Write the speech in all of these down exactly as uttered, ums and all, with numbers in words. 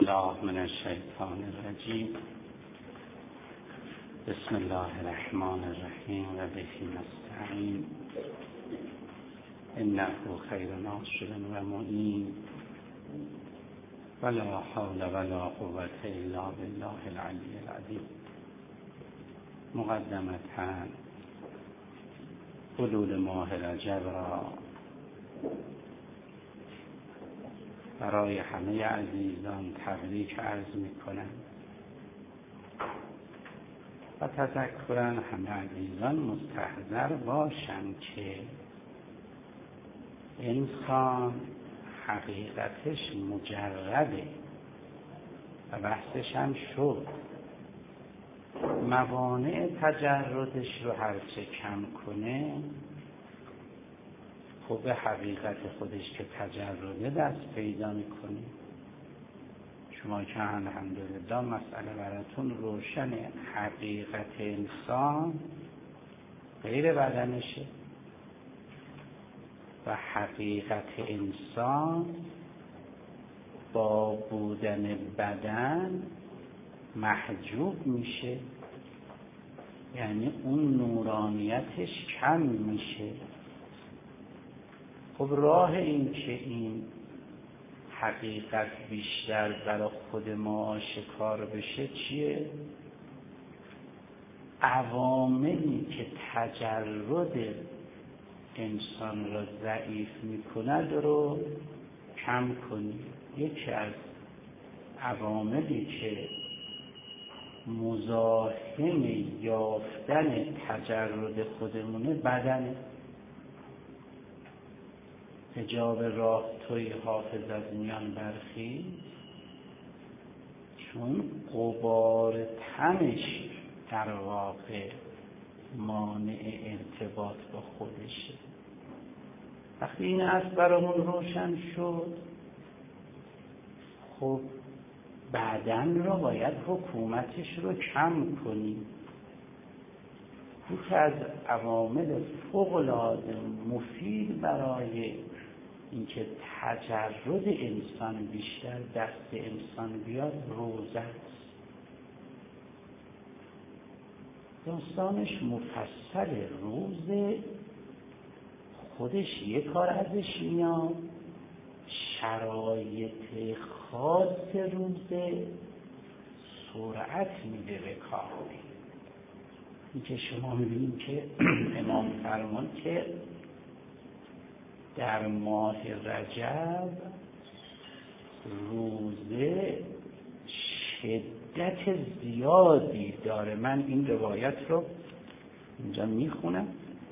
الله من الشیطان الرجیم. بسم الله الرحمن الرحیم و به نستعین. انه خیر ناصر و معین ولا حول ولا قوة الا بالله العلی العظیم. مقدمتاً حلول ماه رجب را برای همه عزیزان تبریک عرض می کنم و تذکراً همه عزیزان مستحضر باشند که انسان حقیقتش مجرده و بحثش هم شد. موانع تجردش رو هرچه کم کنه خب به حقیقت خودش که تجرده دست پیدا میکنه. شما که الحمدلله مسئله براتون روشنه، حقیقت انسان غیر بدنشه و حقیقت انسان با بودن بدن محجوب میشه، یعنی اون نورانیتش کم میشه. خب راه این که این حقیقت بیشتر برای خود ما آشکار بشه چیه؟ عواملی که تجرد انسان را ضعیف میکند رو کم کنی. یکی از عواملی که مزاحم یافتن تجرد خودمونه بدنه. حجاب راه توی حافظ از میان برخیز، چون غبار تنش در واقع مانع ارتباط با خودشه. وقتی این از برامون روشن شد، خب بدن رو باید حکومتش رو کم کنیم. یکی از عوامل فوق‌العاده مفید برای اینکه تجرد انسان بیشتر دست انسان بیاد روزه است. داستانش مفصل. روزه خودش یک کار ازش میاد، شرایط خاص روزه سرعت میده به کار. این که شما میبینید که امام فرمان که در ماه رجب روزه شدت زیادی داره. من این روایت رو اینجا میخونم.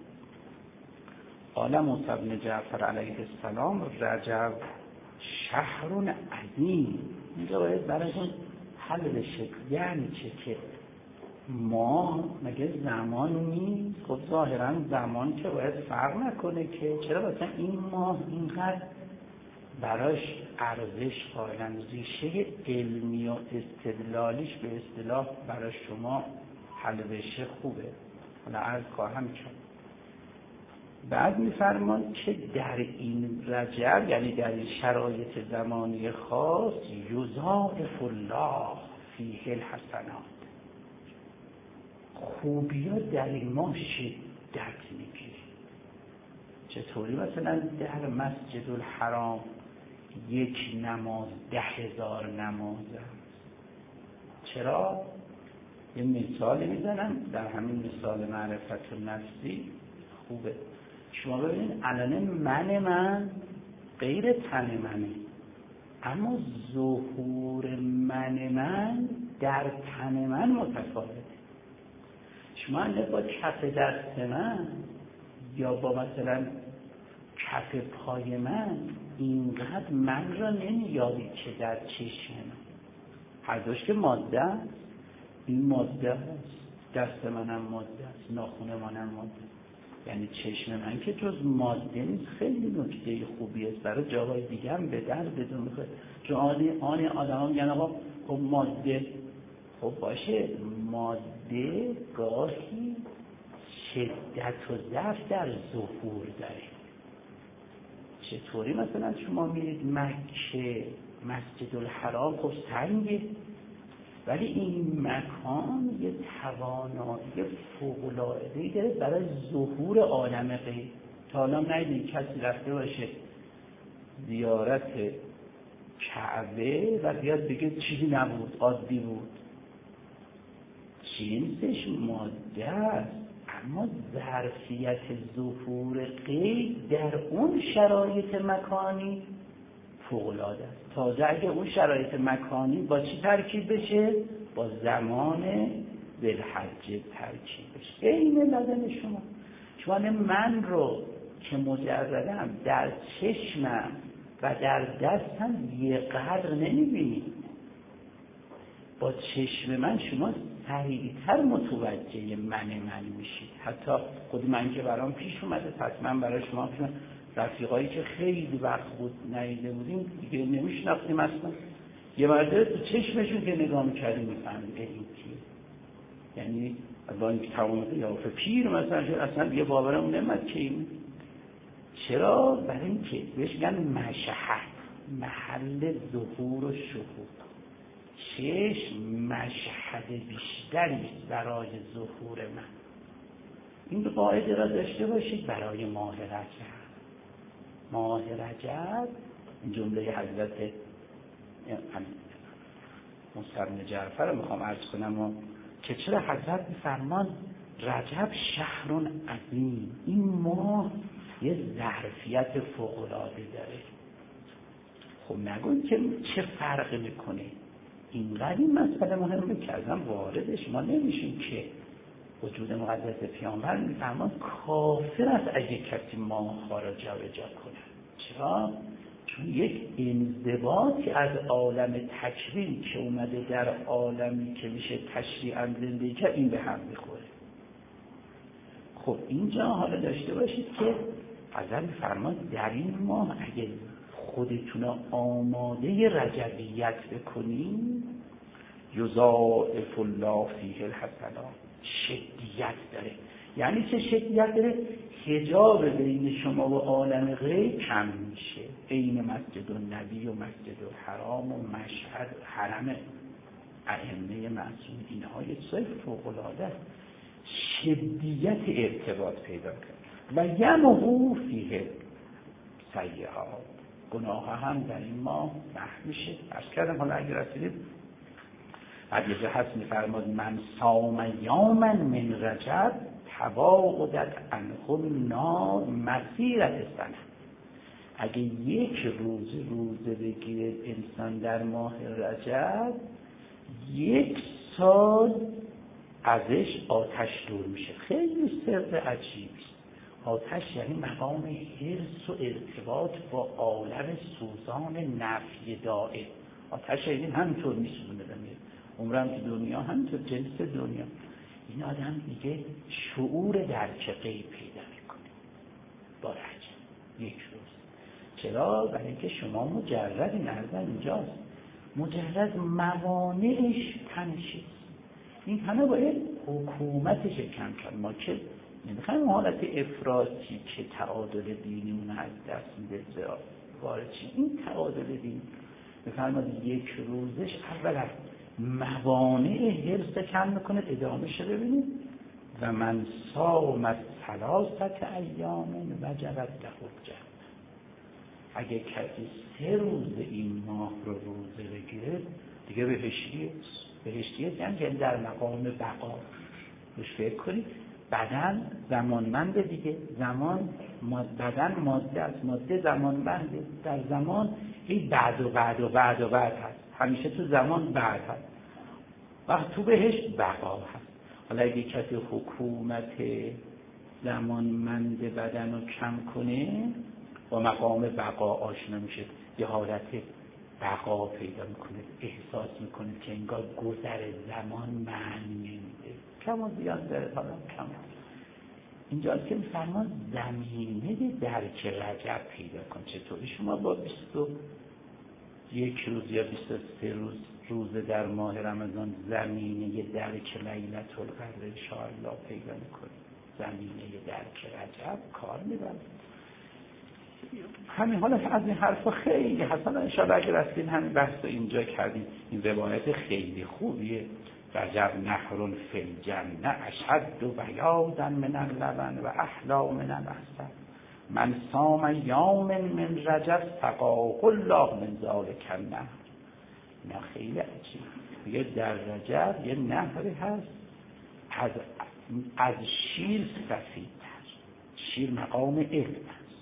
قال موسی بن جعفر علیه السلام رجب شهر عظیم. اینجا باید براتون حل بشه. یعنی چه که ما مگه زمان نیست؟ خب ظاهرا زمان که باید فرق نکنه که چرا مثلا این ماه اینقدر براش ارزش قائلن؟ ریشه علمی و استدلالیش به اصطلاح برای شما حل بشه خوبه. حالا عرض خواهم کرد. بعد میفرمان که در این رجب، یعنی در این شرایط زمانی خاص، یضاعف الله فیه الحسنات، خوبی ها در این ماه شدت میگیره. چطوری؟ مثلا در مسجد الحرام یک نماز ده هزار نماز است. چرا؟ یه مثال میزنم، در همین مثال معرفت النفسی خوبه. شما ببینید الان من من غیر تن منه، اما ظهور من من در تن من متفاوته. شما اگه با کف دست من یا با مثلا کف پای من اینقدر من را نمیابید که در چشم من. هر دوش که ماده است، این ماده است، دست منم ماده است، ناخن منم ماده است. یعنی چشم من که جز ماده نیست. خیلی نکته خوبی است برای جاهای دیگه هم به در بدون میخواد. چون آنی آنی آدم ها میگن آقا خب ماده، خب باشه، ماده گاهی شدت و ضعف در ظهور داره. چطوری؟ مثلا شما میرید مکه مسجد الحرام خب سنگه، ولی این مکان یه توانایی فوق‌العاده‌ای داره برای ظهور عالم غیب. تا حالا ندیدین کسی رفته باشه زیارت کعبه و بیاد بگه چیزی نبود، عادی بود. جنسش ماده است، اما ظرفیت ظهور غیب در اون شرایط مکانی فوق‌العاده است. تازه اگه اون شرایط مکانی با چی ترکیب بشه؟ با زمان ذوالحجه ترکیب بشه. عین بدن شما. شما من رو که مجردم در چشمم و در دستم یه قدر نمیبینید. با چشم من شما سریعتر متوجه من من میشید. حتی خود من که برام پیش اومده، پس من برای شما پیش اومده. رفیقایی که خیلی وقت بود ندیده بودیم دیگه نمیشناختیم اصلا، یه مرده تو چشمشون که نگاه میکردیم میفهمیم این کیه. یعنی با این تمام قیافه پیر مثلا شد اصلا دیگه باورمون نمیاد که این. چرا؟ برای این که بهش میگن مشهد، محل ظهور و شهود. چشم مشهد بیشتری برای ظهور من. این قاعده را داشته باشید برای ماه رجب. ماه رجب جمله حضرت موسی بن جعفر رو میخوام عرض کنم و که چرا حضرت میفرمان رجب شهر عظیم، این ماه یه ظرفیت فوق‌العاده داره. خب نگوین که چه فرق میکنه، اینقدر این مسئله مهمه که ازم واردش ما نمیشیم که وجود مقدس پیامبر میفرمان کافر است اگه کسی ماه ها را جابجا کنه. چرا؟ چون یک انضباطی از عالم تکوین که اومده در عالمی که میشه تشریعاً زندگی کرد این به هم میخوره. خب اینجا حالا داشته باشید که ازم میفرمان در این ماه اگه خودتون آماده رجبیت بکنید یضاعف الله فیه الحسنات، شدیت داره. یعنی چه شدیت داره؟ حجاب بین شما و عالم غیب کم میشه. بین مسجد النبی و مسجد الحرام و مشهد حرم ائمه معصومین، اینها یه چیز فوق‌العاده است. شدیت ارتباط پیدا کرد و یمحو فیه سیئات، گناه هم در این ماه محو میشه. عرض کردم حالا اگر رسیدید حدیث هست میفرماد من صام یوما من رجب تباعدت عنه النار مسیرة سنه. اگه یک روز روزه بگیره انسان در ماه رجب، یک سال ازش آتش دور میشه. خیلی سر عجیبی است. آتش یعنی مقام حرص و ارتباط با عالم سوزان نفی دائم. آتش یعنی همینطور میسوزونه بمیره. عمرم که دنیا همینطور جنس دنیا. این آدم دیگه شعور درک غیب پیدا میکنه با رجب یک روز. چرا؟ برای اینکه شما مجرد نظر اینجاست، مجرد موانعش تنشید. این همه باید حکومتش کم کرد. ما که نمیخوایم حالت افراطی که تعادل دینیمون از دست میده وارد چی. این تعادل دینی بفرماد یک روزش اولا موانع حرص کم میکنه. ادامه شده ببینید و من صام ثلاثه ایام وجبت له الجنه. اگه کسی سه روز این ماه رو روزه بگیره دیگه بهشتیه. بهشتیه یعنی در مقام بقا. روش فکر کنید بدن زمانمنده دیگه. زمان بدن ماده است، ماده زمانمنده. در زمان این بعد و بعد و بعد و بعد هست. همیشه تو زمان بعد هست. وقت تو بهشت بقا هست. حالا اگه کسی حکومت زمانمند بدن رو کم کنه با مقام بقا آشنا میشه، یه حالت بقا پیدا میکنه، احساس میکنه که انگار گذر زمان معنی نمیده. کم و زیاد داره حالا کم. اینجاست که میفرمان زمینه درک رجب پیدا کن. چطوری شما با بیست و یک روز یا بیست و سه روز روزه در ماه رمضان زمینه درک لیلة القدر انشاءالله پیدا میکنید؟ زمینه درک رجب کار میبرد. همین حالا از این حرفا خیلی حسنا انشاءالله اگر رسیدین همین بحث رو اینجا کردیم. این روایت خیلی خوبیه. رجب نهر فی الجنه اشد و بیاضا من اللبن و احلی من العسل من صام یوم من رجب سقاه الله من ذلک النهر. نه خیلی عجیب. میگه در رجب یه نهری هست از از شیر سفیدتر. شیر مقام علم است،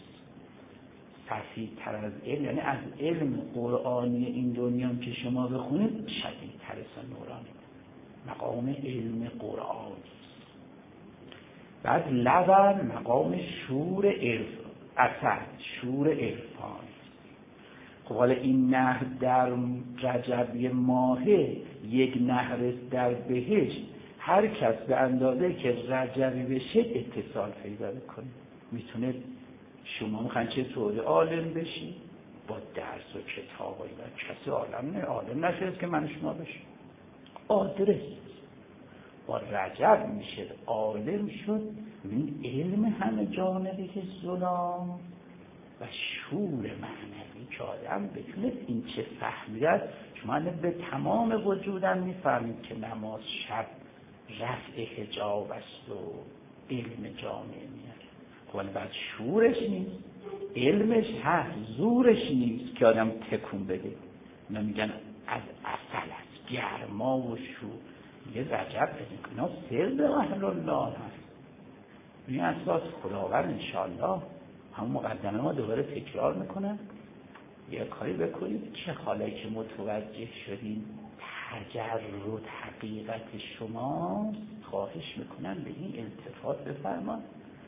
سفیدتر از علم، یعنی از علم قرآنی این دنیا که شما بخونید شدیدتر است نورانی، مقام علم قرآنی. بعد لبن مقام شور علم، اصل شور عرفان. خب حالا این نهر در رجب ماهه یک نهر در بهشت، هر کس به اندازه که رجبی بشه اتصال پیدا کنه. میتونه شما میخواین چطوری عالم بشی؟ با درس و کتاب و اینا. کسی عالم نه، عالم نشد که من شما بشیم. آدرس با رجب میشه عالم شد. این علم همه جانبه که ظلام و شور معنوی که آدم بتونه این چه فهمیده. شما به تمام وجودم میفهمید که نماز شب رفع حجاب است و علم جامعه میاره. خب بعد شورش نیست، علمش هست، زورش نیست که آدم تکون بده. اینا میگن از اصل است، گرما و شور. یه رجب بدین اینا سر اهل الله هست. این اساس خداوند انشاءالله همون مقدمه ما دوباره تکرار میکنن. یه کاری بکنید که حالا که متوجه شدین تجرد حقیقت شما، خواهش میکنم به این التفات بفرمان.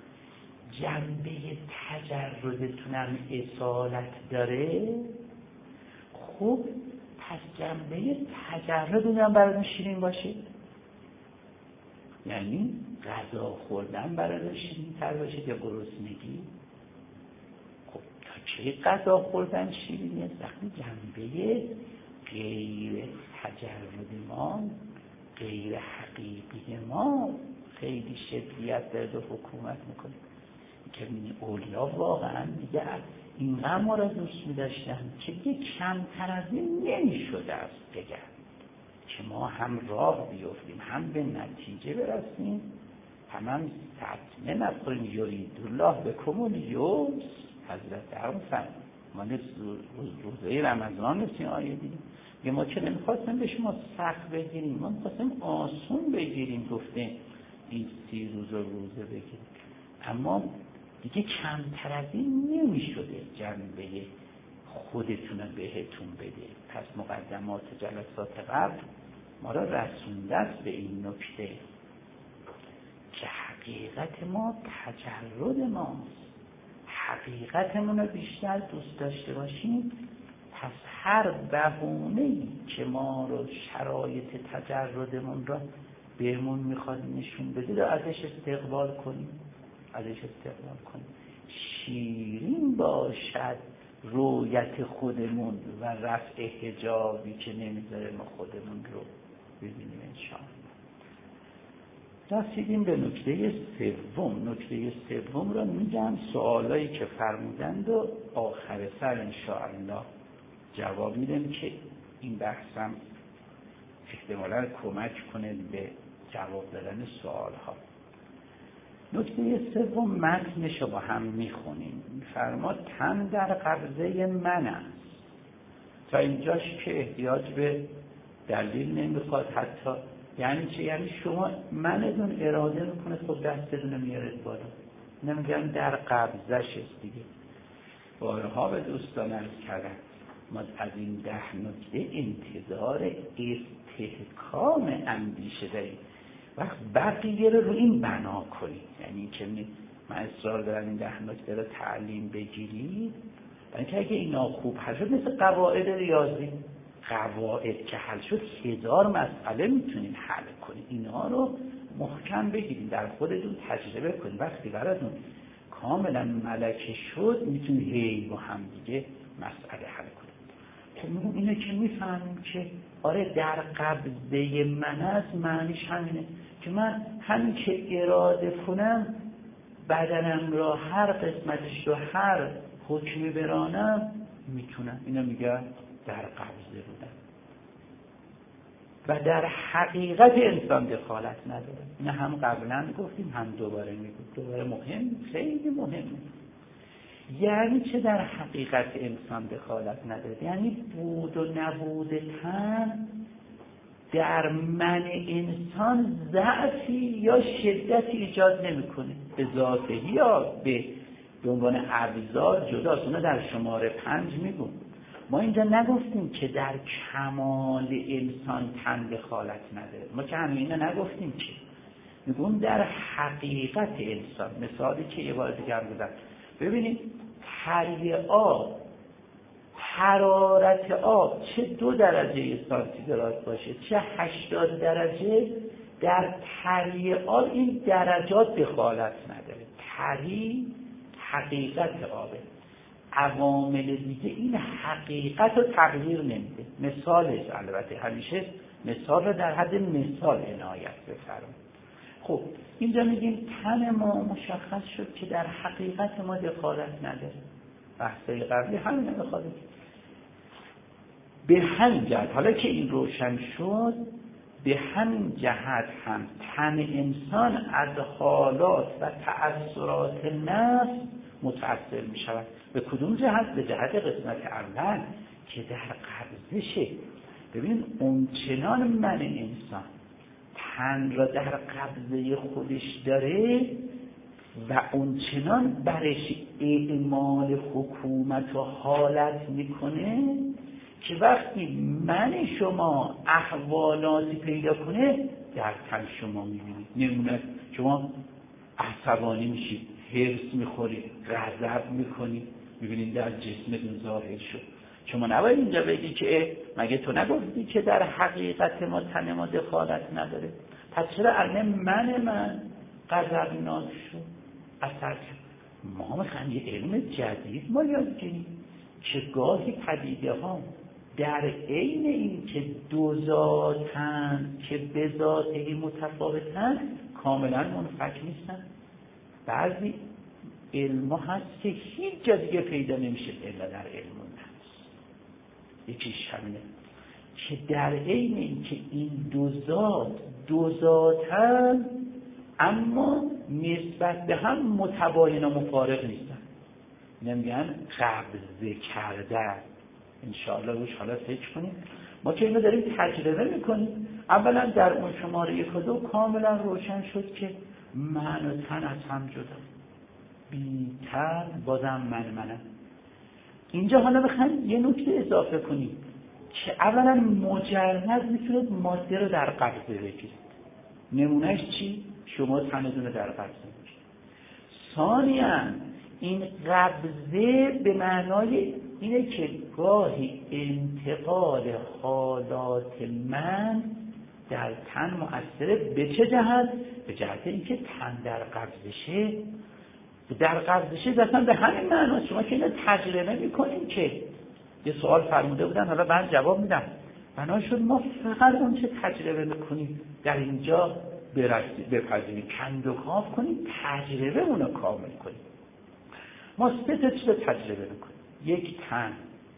جنبه تجردتونم اصالت داره. خوب پس جنبه تجردتونم برای شیرین باشه. یعنی غذا خوردن برای شیرین تر باشه یا گرسنگی؟ خب تا چه غذا خوردن شیرینه؟ وقتی جنبه غیر تجرد ما، غیر حقیقی ما خیلی شدیت داره و حکومت میکنه. که اولیا واقعا دیگه اینقدر ما را دوست می‌داشتن که دیگه کمتر از این نمی‌شده است بگن که ما هم راه بیفتیم هم به نتیجه برسیم، هم هم ستمه نکنیم. یورید الله بکم الیسر. حضرت درم فرمود ما روزه رمضان نسیم آیه دیدیم یه ما که نمیخواستیم به شما سخت بگیریم، ما میخواستیم آسون بگیریم. گفتیم این سی روز روزه بگیریم، اما دیگه کمتر از این نمیشده جنبه خودتون بهتون بده. پس مقدمات جلسات قبل ما را رسونده است به این نکته که حقیقت ما تجرد ماست. حقیقتمون رو بیشتر دوست داشته باشیم، پس هر بهونه‌ای که ما رو شرایط تجردمون را بهمون میخواد نشون بده رو ازش استقبال کنیم، ازش استقبال کنیم. شیرین باشد رویت خودمون و رفع حجابی که نمیذاره ما خودمون رو ببینیم. انشاءالله رسیدیم به نکته سوم. نکته سوم رو میگم سوالایی که فرمودند و آخر سر انشاءالله جواب میدم که این بحثم احتمالاً کمک کنه به جواب دادن سوال ها. نکته سوم متنش رو با هم میخونیم. میفرماد تن در قبضه من است. تا اینجاش که احتیاج به دلیل نمیخواد حتی. یعنی چه؟ یعنی شما منتون اراده میکنه خب دستتون میارید بالا. نمیگن در قبضش است دیگه. بارها به دوستان عرض کردم ما از این ده نکته انتظار استحکام اندیشه داریم. وقت بقیه رو رو این بنا کنید. یعنی که من اصرار دارم این ده نکته رو تعلیم بگیرید، برای اینکه اگه اینا خوب حل شد مثل قواعد ریاضی، قواعد که حل شد هزار مسئله میتونید حل کنید. اینا رو محکم بگیرید، در خودتون تجربه کنید. وقتی براتون کاملا ملکه شد میتونید هی با هم دیگه مسئله حل کنید. خب اینه که میفهمیم که آره در قبضه من است، معنیش همینه که من همین که اراده کنم بدنم را هر قسمتش رو هر حکم برانم میتونم. اینا میگن در قبضه بودن و در حقیقت انسان دخالت نداره. اینا هم قبلا گفتیم هم دوباره میگم، دوباره مهم، خیلی مهمه. یعنی چه در حقیقت انسان دخالت نداره؟ یعنی بود و نبود تن در من انسان ضعفی یا شدتی ایجاد نمیکنه، به ذاته یا به به عنوان ابزار جداست. اونا در شماره پنج میگم. ما اینجا نگفتیم که در کمال انسان تن دخالت نداره، ما که همین اینا نگفتیم که میگم در حقیقت انسان. مثالی که یه بار دیگه هم بودم، ببینید تری آب، حرارت آب چه دو درجه سانتیگراد باشه چه هشتاد درجه، در تری آب این درجات دخالت نداره. تری حقیقت آبه، عوامل دیگه این حقیقت رو تغییر نمیده. مثالش البته همیشه مثال رو در حد مثال عنایت بفرمایید. خب اینجا میگیم تن ما مشخص شد که در حقیقت ما دخالت نداره. بحثای قبلی همین دخالت به همین جهت. حالا که این روشن شد، به همین جهت هم تن انسان از حالات و تأثیرات نفس متأثر می شود. به کدوم جهت؟ به جهت قسمت اول که در قبضشه. ببین اون چنان من انسان تن را در قبضه خودش داره و اون چنان برش اعمال حکومت و حالت میکنه که وقتی من شما احوالاتی پیدا کنه در تن شما میبینید. نمونه شما عصبانی میشید، هرس میخورید، غضب میکنید، میبینید در جسمتون ظاهر شد. شما نباید اینجا بگی که مگه تو نگفتی که در حقیقت ما تن ما دخالت نداره؟ پس چرا الان من من غضبناک شد، اثر شد؟ ما میخوایم یه علم جدید ما یاد گیریم که گاهی پدیده ها در عین این که دو ذاتن که به ذاته متفاوتن کاملا منفک نیستن. بعضی علم هست که هیچ جا دیگه پیدا نمیشه الا در علم النفس. یکیش همینه که در عین این که این دو ذات دو ذاتن اما نسبت به هم متباین و مفارق نیستن. نمیگن قبضه کردن. انشاءالله روش حالا فکر کنیم. ما که اینو داریم تجربه میکنیم. اولا در اون شماره یک و دو کاملا روشن شد که من و تن از هم جدا، بی تن بازم من منم. اینجا حالا بخوایم یه نکته اضافه کنیم که اولا مجرد میتونید ماده رو در قبضه بگیرید. نمونهش چی؟ شما تنتون رو در قبضه بگیرید. ثانیاً این قبضه به معنای اینه که گاهی انتقال حالات من در تن مؤثره. به چه جهت؟ به جهت اینکه تن در قبضشه. در قبضشه اصلا به همین معناست. شما که اینو تجربه میکنین که یه سوال فرموده بودن، حالا من جواب میدم. بنا شد ما فقط اون چه تجربه میکنیم در اینجا بپذیریم، کند و کاف کنیم، تجربه اونو کامل کنیم. ما سه تا چیز تجربه میکنیم: یک تن،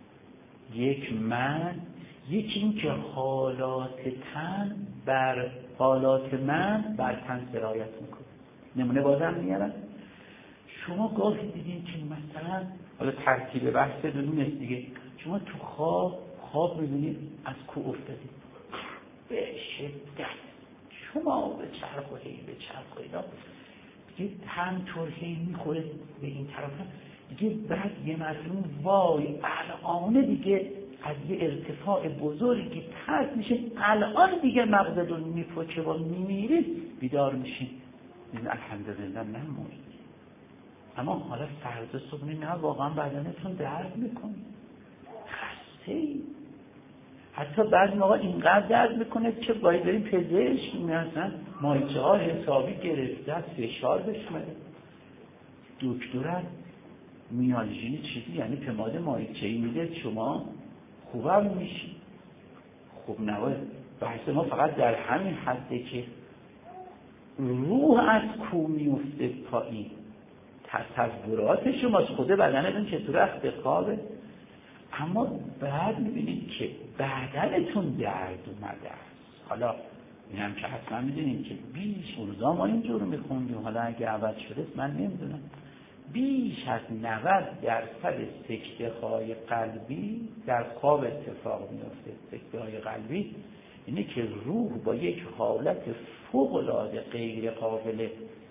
یک من، یکی این که حالات تن بر حالات من بر تن سرایت میکنه. نمونه بازم میارم. شما گاهی دیدین که مثلا حالا ترتیب بحث دونست دیگه، شما تو خواب خواب میبینید از کوه افتادید به شدت، شما به چرخ و هی به چرخ و اینا دیگه همطور هی میخوره به این طرف دیگه. بعد یه مظلوم وای الان دیگه از یه ارتفاع بزرگی پرت میشه، الان دیگه مغزتون میپوچه و میمیرید، بیدار میشین این الحمدلله نمونید. اما حالا فردا صبح نه واقعا بدنتون درد میکنه، خسته ای، حتی بعضی موقع اینقدر درد میکنه که باید بریم پزشک، مثلا مایچه ها حسابی گرفته، فشار بشمره. دکتر میالژین چیزی یعنی پماد مایچه‌ای میده شما خوبم میشی. خوب نباید. بحث ما فقط در همین حده که روح از کو میفته پایین، تصورات شماست، خود بدنتون چطور اخت خوابه، اما بعد میبینید که بدنتون درد اومده است. حالا این هم که حتما میدونیم که بیش اون روزا ما اینجور میخوندیم، حالا اگه عوض شده من نمیدونم، بیش از نود درصد سکته های قلبی در خواب اتفاق میفته. سکته های قلبی اینه که روح با یک حالت فوق العاده غیر قابل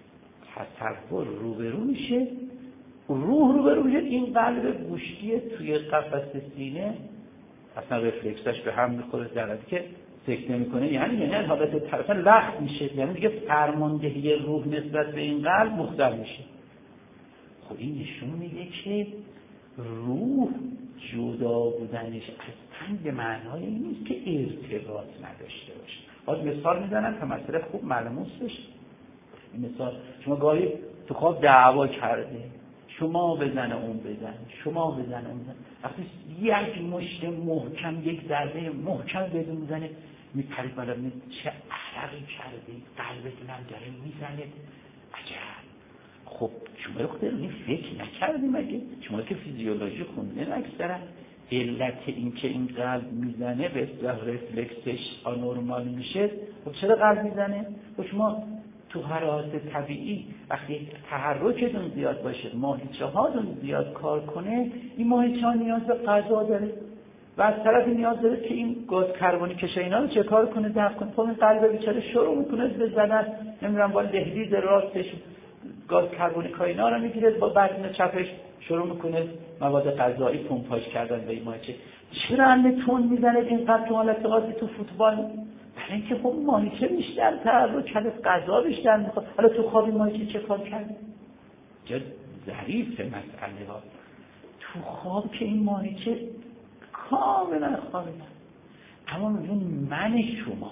تصور روبرو میشه، روح روبرو میشه، این قلب گوشتی توی قفس سینه اصلا رفلکسش به هم میخوره، در حالی که سکته میکنه، یعنی یعنی حالت طرفا لخت میشه، یعنی دیگه فرماندهی روح نسبت به این قلب مختل میشه. خب این نشون میده که روح جدا بودنش از تن به معنای این نیست که ارتباط نداشته باشه. باز مثال میزنم تا مسئله خوب ملموس بشه. این مثال، شما گاهی تو خواب دعوا کرده، شما بزنه اون بزن، شما بزنه اون بزن، وقتی یک مشت محکم، یک ضربه محکم بهتون میزنه، میپرید بالا، می چه عرقی کردی، قلبتون هم داره میزنه، عجب. خب شما رو خود این فکر نکردی مگه؟ شما که فیزیولوژی خوندین اکثرا، علت این که این قلب میزنه به اصطلاح رفلکسش آنورمال میشه. خب چرا قلب میزنه؟ خب شما تو حالات طبیعی وقتی تحرکتون زیاد باشه، ماهیچه هاتون زیاد کار کنه، این ماهیچه ها نیاز به غذا داره و از طرف نیاز داره که این گاز کربونیک کش اینا رو چه کار کنه، دفع کنه. خب این قلب بیچاره شروع میکنه به زدن، نمیدونم با دهلیز راستش گاز کربونیک اینا رو میگیره، با بدن چپش شروع میکنه مواد غذایی پمپاژ کردن به این ماهیچه. چرا همه تون میزنه اینقدر تو حالت قاضی تو فوتبال؟ برای اینکه خب ماهیچه بیشتر تحرک کرده، غذا بیشتر میخواد. حالا تو خواب این ماهیچه چه کار کرده؟ جا ظریف مسئله ها تو خواب که این ماهیچه کاملا خوابیده، اما میگون من شما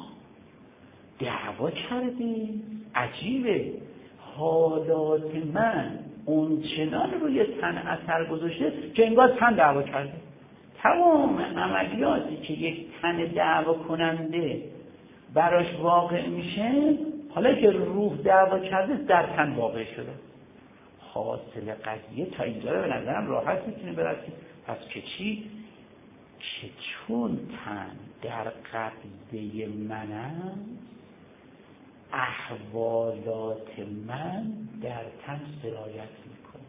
دعوا کرده. عجیبه، حالات من اون چنان روی تن اثر گذاشته که انگار تن دعوا کرده. تمام عملیاتی که یک تن دعوا کننده براش واقع میشه، حالا که روح دعوا کرده در تن واقع شده. حاصل قضیه تا اینجا رو به نظرم راحت میتونه برسید. پس که چی؟ که چون تن در قبضه من است، احوالات من در تن سرایت میکنه.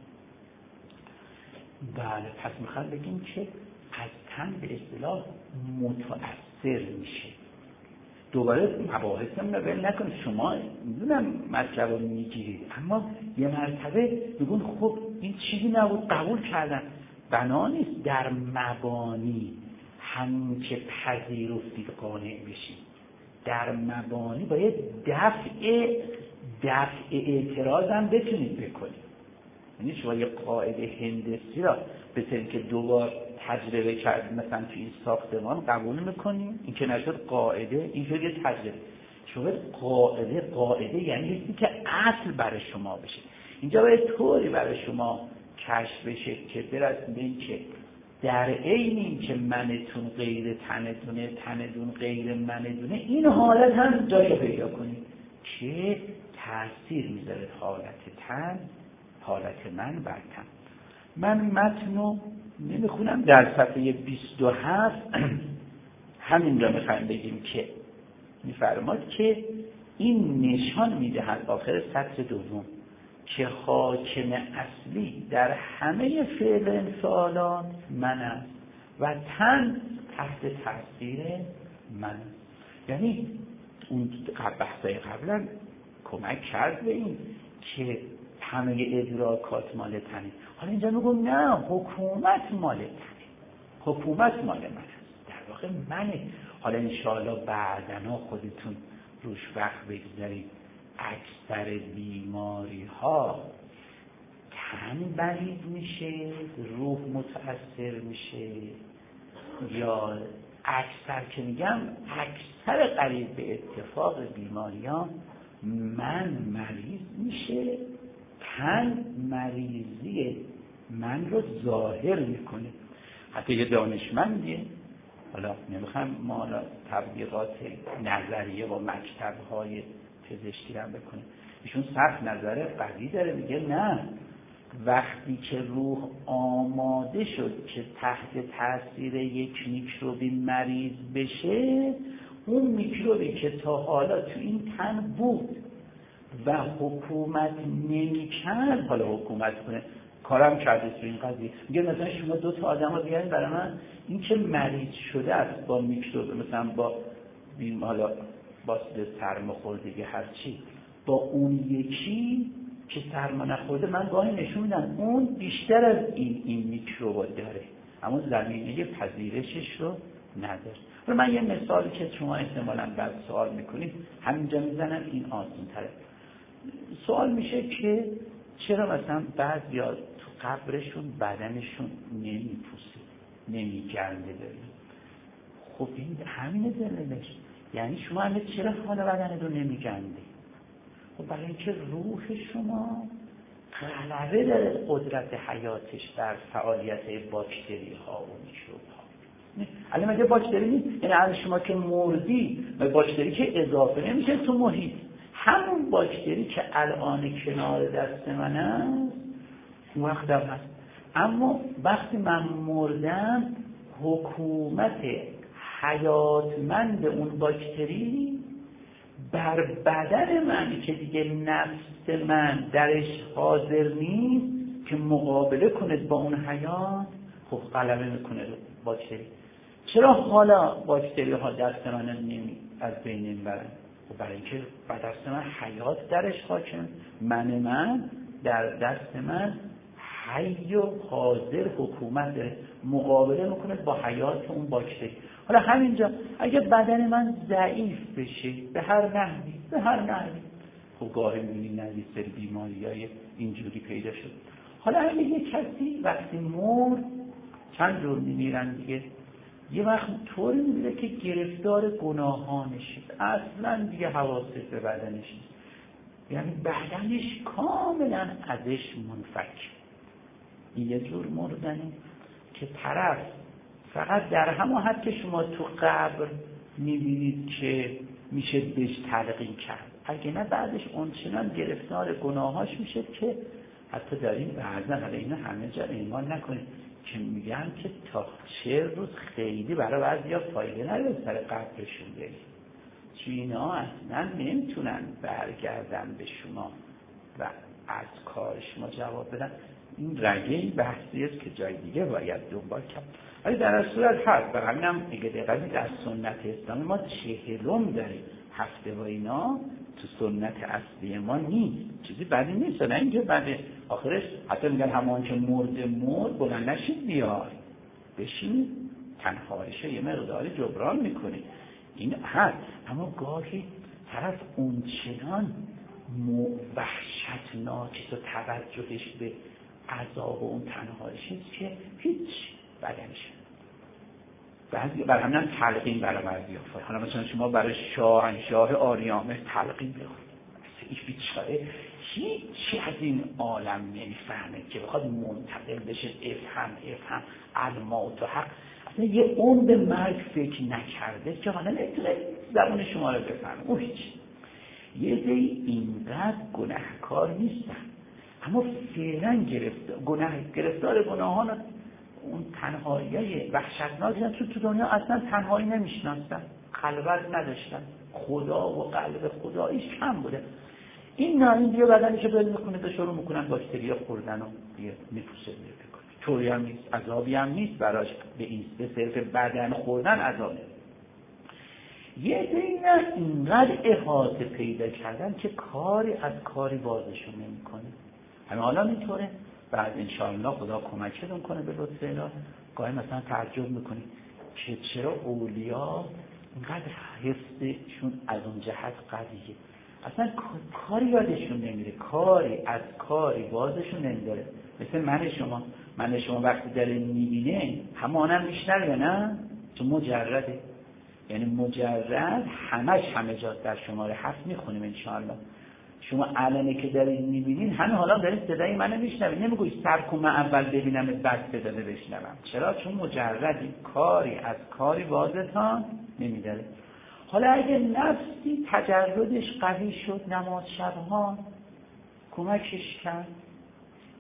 بله، پس میخواد بگیم که از تن به اصطلاح متأثر میشه. دوباره مباحثم رو ول نکنید، شما میدونم مطلب رو میگیرید، اما یه مرتبه میگون خب این چیزی نبود قبول کردن. بنا نیست در مبانی همین که پذیرفتید قانع بشید. در مبانی باید دفع دفع اعتراض هم بتونید بکنید. یعنی شما یه قاعده هندسی را به طوری که دوبار تجربه کرد مثلا تو این ساختمان قبول میکنیم، این که نشد قاعده، این شد یه تجربه. شما قاعده قاعده یعنی چیزی که اصل برای شما بشه. اینجا باید طوری برای شما کشف بشه که برسید به این که در عین این که منتون غیر تنتونه، تنتون غیر منتونه، این حالت هم جای پیدا کنید که تأثیر میذاره حالت تن، حالت من بر تن. من متنو نمیخونم، در صفحه بیست و هفت همین را میخوایم بگیم که میفرماد که این نشان میدهد آخر سطر دوم که حاکم اصلی در همه فعل انفعالات من است و تن تحت تاثیر من. یعنی اون بحثای قبلا کمک کرد به این که همه ادراکات مال تنه. حالا اینجا میگم نه، حکومت مال تنه، حکومت مال من است، در واقع منه. حالا انشاءالله بعدنا خودتون روش وقت بگذارید. اکثر بیماری ها تن بلید میشه، روح متأثر میشه، یا اکثر که میگم اکثر قریب به اتفاق بیماری ها من مریض میشه، تن مریضی من رو ظاهر میکنه. حتی یه دانشمندیه، حالا نمیخوام ما تبلیغات نظریه و مکتب‌های پزشکی هم بکنیم، ایشون سخت نظره قوی داره، میگه نه، وقتی که روح آماده شد که تحت تاثیر یک میکروبی مریض بشه، اون میکروبی که تا حالا تو این تن بود و حکومت نمی‌کرد حالا حکومت کنه. کارم کرده تو این قضیه. میگه مثلا شما دو تا آدم رو بیارین برای من، این که مریض شده است با میکروب، مثلا با بیم حالا باسل سرماخوردگی هر چی، با اون یکی که سرما نخورده، من گاهی نشون میدم اون بیشتر از این این میکروب داره، اما زمینه پذیرشش رو نداره. و من یه مثالی که شما احتمالاً بعد سوال میکنید همینجا میزنم، این آسان تره. سوال میشه که چرا مثلا بعضیا تو قبرشون بدنشون نمیپوسه، نمیگرده داره؟ خب این همینه دلیلش. یعنی شما همه چرا حال بدن رو نمیگنده؟ خب برای اینکه روح شما غلبه داره قدرت حیاتش در فعالیت باکتری ها و میکروب ها. الان مگه باکتری نیست؟ یعنی الان شما که مردی، باکتری که اضافه نمیشه تو محیط، همون باکتری که الان کنار دست من است اون وقت هم هست. اما وقتی من مردم، حکومت حیاتمند اون باکتری بر بدن من که دیگه نفس من درش حاضر نیست که مقابله کنه با اون حیات، خب غلبه میکنه باکتری. چرا حالا باکتری ها دست من نمی از بین نمیبرن؟ خب برای اینکه با دست من حیات درش حاکم، من من در دست من حی و حاضر حکومت داره، مقابله میکنه با حیات اون باکتری. حالا همینجا اگه بدن من ضعیف بشه به هر نحوی به هر نحوی خب گاهی می‌بینی نزدیک سری بیماری‌های اینجوری پیدا شد. حالا اگه یه کسی وقتی مرد، چند جور میمیرن دیگه، یه وقت طوری میمیره که گرفتار گناهانشه، اصلا دیگه حواسش به بدنش نیست، یعنی بدنش کاملا ازش منفک. این یه جور مردنه که طرف فقط در همون حد که شما تو قبر میبینید که میشه بهش تلقین کرد، اگه نه بعدش اونچنان گرفتار گناهاش میشه که حتی در این بعضا، حالا اینو همه جا ایمان نکنید که میگن که تا چه روز خیلی برای بعضیا فایده نداره سر قبرشون برید، چون اینا اصلا نمیتونن برگردن به شما و از کار شما جواب بدن. این رگه‌ای بحثی است که جای دیگه باید دنبال کرد. ولی در اصل صورت هست. برای همینم اگه دقیقی در سنت اسلامی ما چهلم داریم، هفته و اینا تو سنت اصلی ما نیست، چیزی بعدی نیست. نه اینکه بعد آخرش حتی میگن همان که مرد مرد بلند نشید بیار بشینید تنهاییشو یه مقداری جبران میکنه، این هست. اما گاهی طرف اون چنان وحشتناک و توجهش به عذاب و اون تنهاییش که هیچ بدنش. بعضی برای همین تلقین برای بعضی ها. حالا مثلا شما برای شاهنشاه آریامه تلقین بخونید، این بیچاره هیچی از این عالم نمیفهمه که بخواد منتقل بشه افهم افهم الموت و حق، اصلا یه عمر به مرگ فکر نکرده که حالا نمیتونه زبان شما رو بفهمه. او هیچ یه دی اینقدر گناهکار نیستن، اما فعلا گرفتار گناه گرفتار گناهان اون تنهایی وحشتناکی تو تو دنیا اصلا تنهایی نمیشناختن، خلوت نداشتن، خدا و قلب خداییش کم بوده. این نه این دیگه بدنشو بل میکنه به شروع میکنن باکتریا خوردن و دیگه میپوسه میره بکنه. طوری هم نیست، عذابی هم نیست براش، به این به صرف بدن خوردن عذابه. یه دیگه اینقدر احاطه پیدا کردن که کاری از کاری بازشون نمیکنه. همه حالا اینطوره. بعد انشاءالله خدا کمکتون کنه به لطف الهی. گاهی مثلا تعجب میکنید که چرا اولیاء اینقدر حسشون از اون جهت قویه، اصلا کاری یادشون نمیره، کاری از کاری بازشون نمیداره. مثل من شما من شما وقتی داره میبینه همانم میشنوه، نه؟ تو مجرده، یعنی مجرد همش همه جا در شماره هفت میخونیم انشاءالله. شما علنه که دارین میبینین همه حالا دارین صدای منو میشنوین، نمیگوی سر کن من اول ببینم بعد صدا بشنوم. چرا؟ چون مجردی، کاری از کاری بازتان نمیداره. حالا اگه نفسی تجردش قوی شد، نماز شبها کمکش کرد،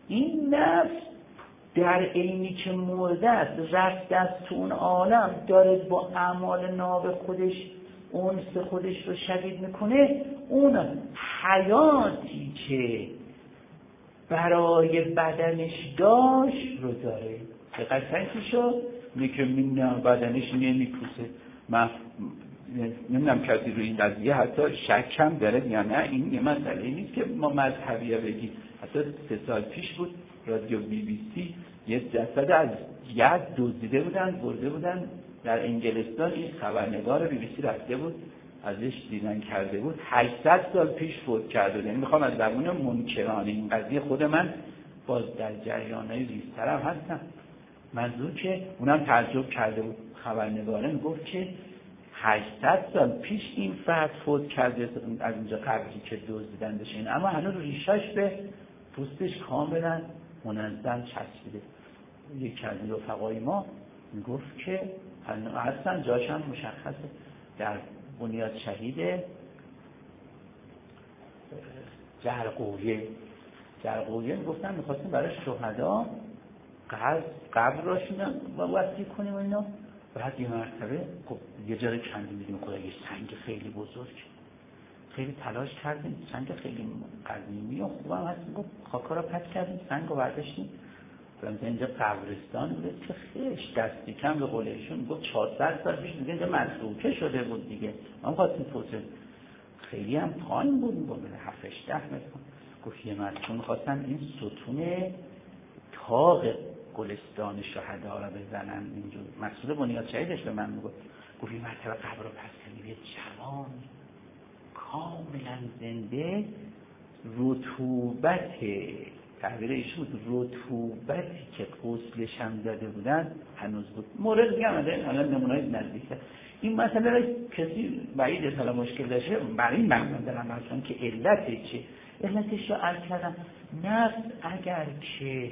این نفس در عینی که مرده است رفته است تو اون عالم، داره با اعمال ناب خودش اونس خودش رو شدید میکنه. اون حیاتی که برای بدنش داشت رو داره. دقیقاً چی شد؟ میگه من بدنش نمیپوسه. من نمیدونم کسی روی این قضیه حتی شک هم داره یا نه. این یه مسئله نیست که ما مذهبیه بگیم. حتی سه سال پیش بود رادیو بی بی سی یه جسد از ید دزدیده بودن برده بودن در انگلستان. این خبرنگار بی بی سی رفته بود ازش دیدن کرده بود هشتصد سال پیش فوت کرده. یعنی میخوام از زبون منکران این قضیه خود من باز در جریانهای ریزترم هستم. منظور که اونم تعجب کرده بود خبرنگاره، میگفت که هشتصد سال پیش این فرد فوت کرده از اونجا قبلی که دزدیدن بشه، اما هنوز ریشاش به پوستش کاملا منظم چسبیده. یک از رفقای ما میگفت که اصلا جاش هم مشخصه در بنیاد شهید جرقویه جرقویه میگفتن میخواستیم برای شهدا قبر قبر راشون وصی کنیم و اینا. بعد یه مرتبه خب یه جای کندی میدیم خدا یه سنگ خیلی بزرگ، خیلی تلاش کردیم، سنگ خیلی قدیمی و خوب هم هست. میگفت خاکا را پس کردیم، سنگ رو برداشتیم برمزه اینجا قبرستان بود که خیش دستی کم به قولشون میگفت چهارصد سال پیش دیگه اینجا مسروکه شده بود دیگه. ما خواستیم توسعه خیلی هم پایین بود، میگفت هفتش ده متر. گفت یه مرتبه میخواستن این ستون تاق گلستان شهدا را بزنن اینجور. مسئول بنیاد شهیدش به من میگفت، گفت یه مرتبه قبر رو پس کنیم یه جوان کاملا زنده، رطوبت تعبیر ایشون رطوبتی که غسلش هم داده بودن هنوز بود. مورد دیگه هم الان نمونه‌های نزدیکه. این مسئله را کسی بعید حالا مشکل داشته برای این معنی دارم مثلا که علتش چیه؟ علتش رو عرض کردم. نفس اگر که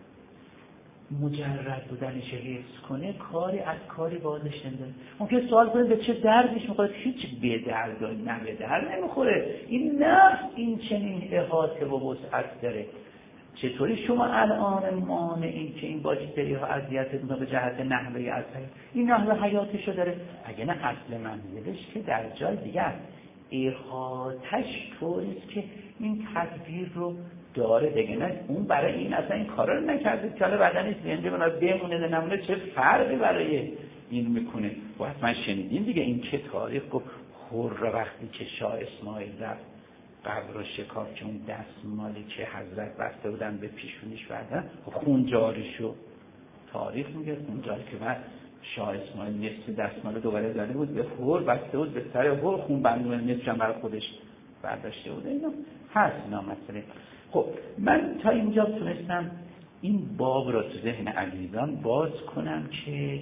مجرد بودنش حفظ کنه کاری از کاری بازش نمیداره. ممکن سوال کنه به چه دردش میخوره؟ هیچ به درد نه به درد نمیخوره. این نفس این چنین احاطه و وسعت داره. چطوری شما الان مانع این که این باکتری ها اذیت میکنه به جهت نحوه اثر این نحوه حیاتشو داره؟ اگه نه اصل منزلش که در جای دیگر احاطش طوریست که این تدبیر رو داره دیگه. نه اون برای این اصلا این کارا رو نکرده که حالا بدنش زنده بمونه نمونه چه فرقی برای این میکنه. و حتما شنیدین دیگه این که تاریخ گفت خور وقتی که شاه اسماعیل رفت قبر و شکاف که اون دستمالی که حضرت بسته بودن به پیشونیش بردن خون جاری شد. تاریخ میگه خون جاری که بعد شاه اسماعیل نصف دستمال دوباره زده بود به خور بسته بود به سر خور خون بندون نصف هم برای خودش برداشته بوده. اینا هست اینا مسئله. خب من تا اینجا تونستم این باب را تو ذهن عزیزان باز کنم که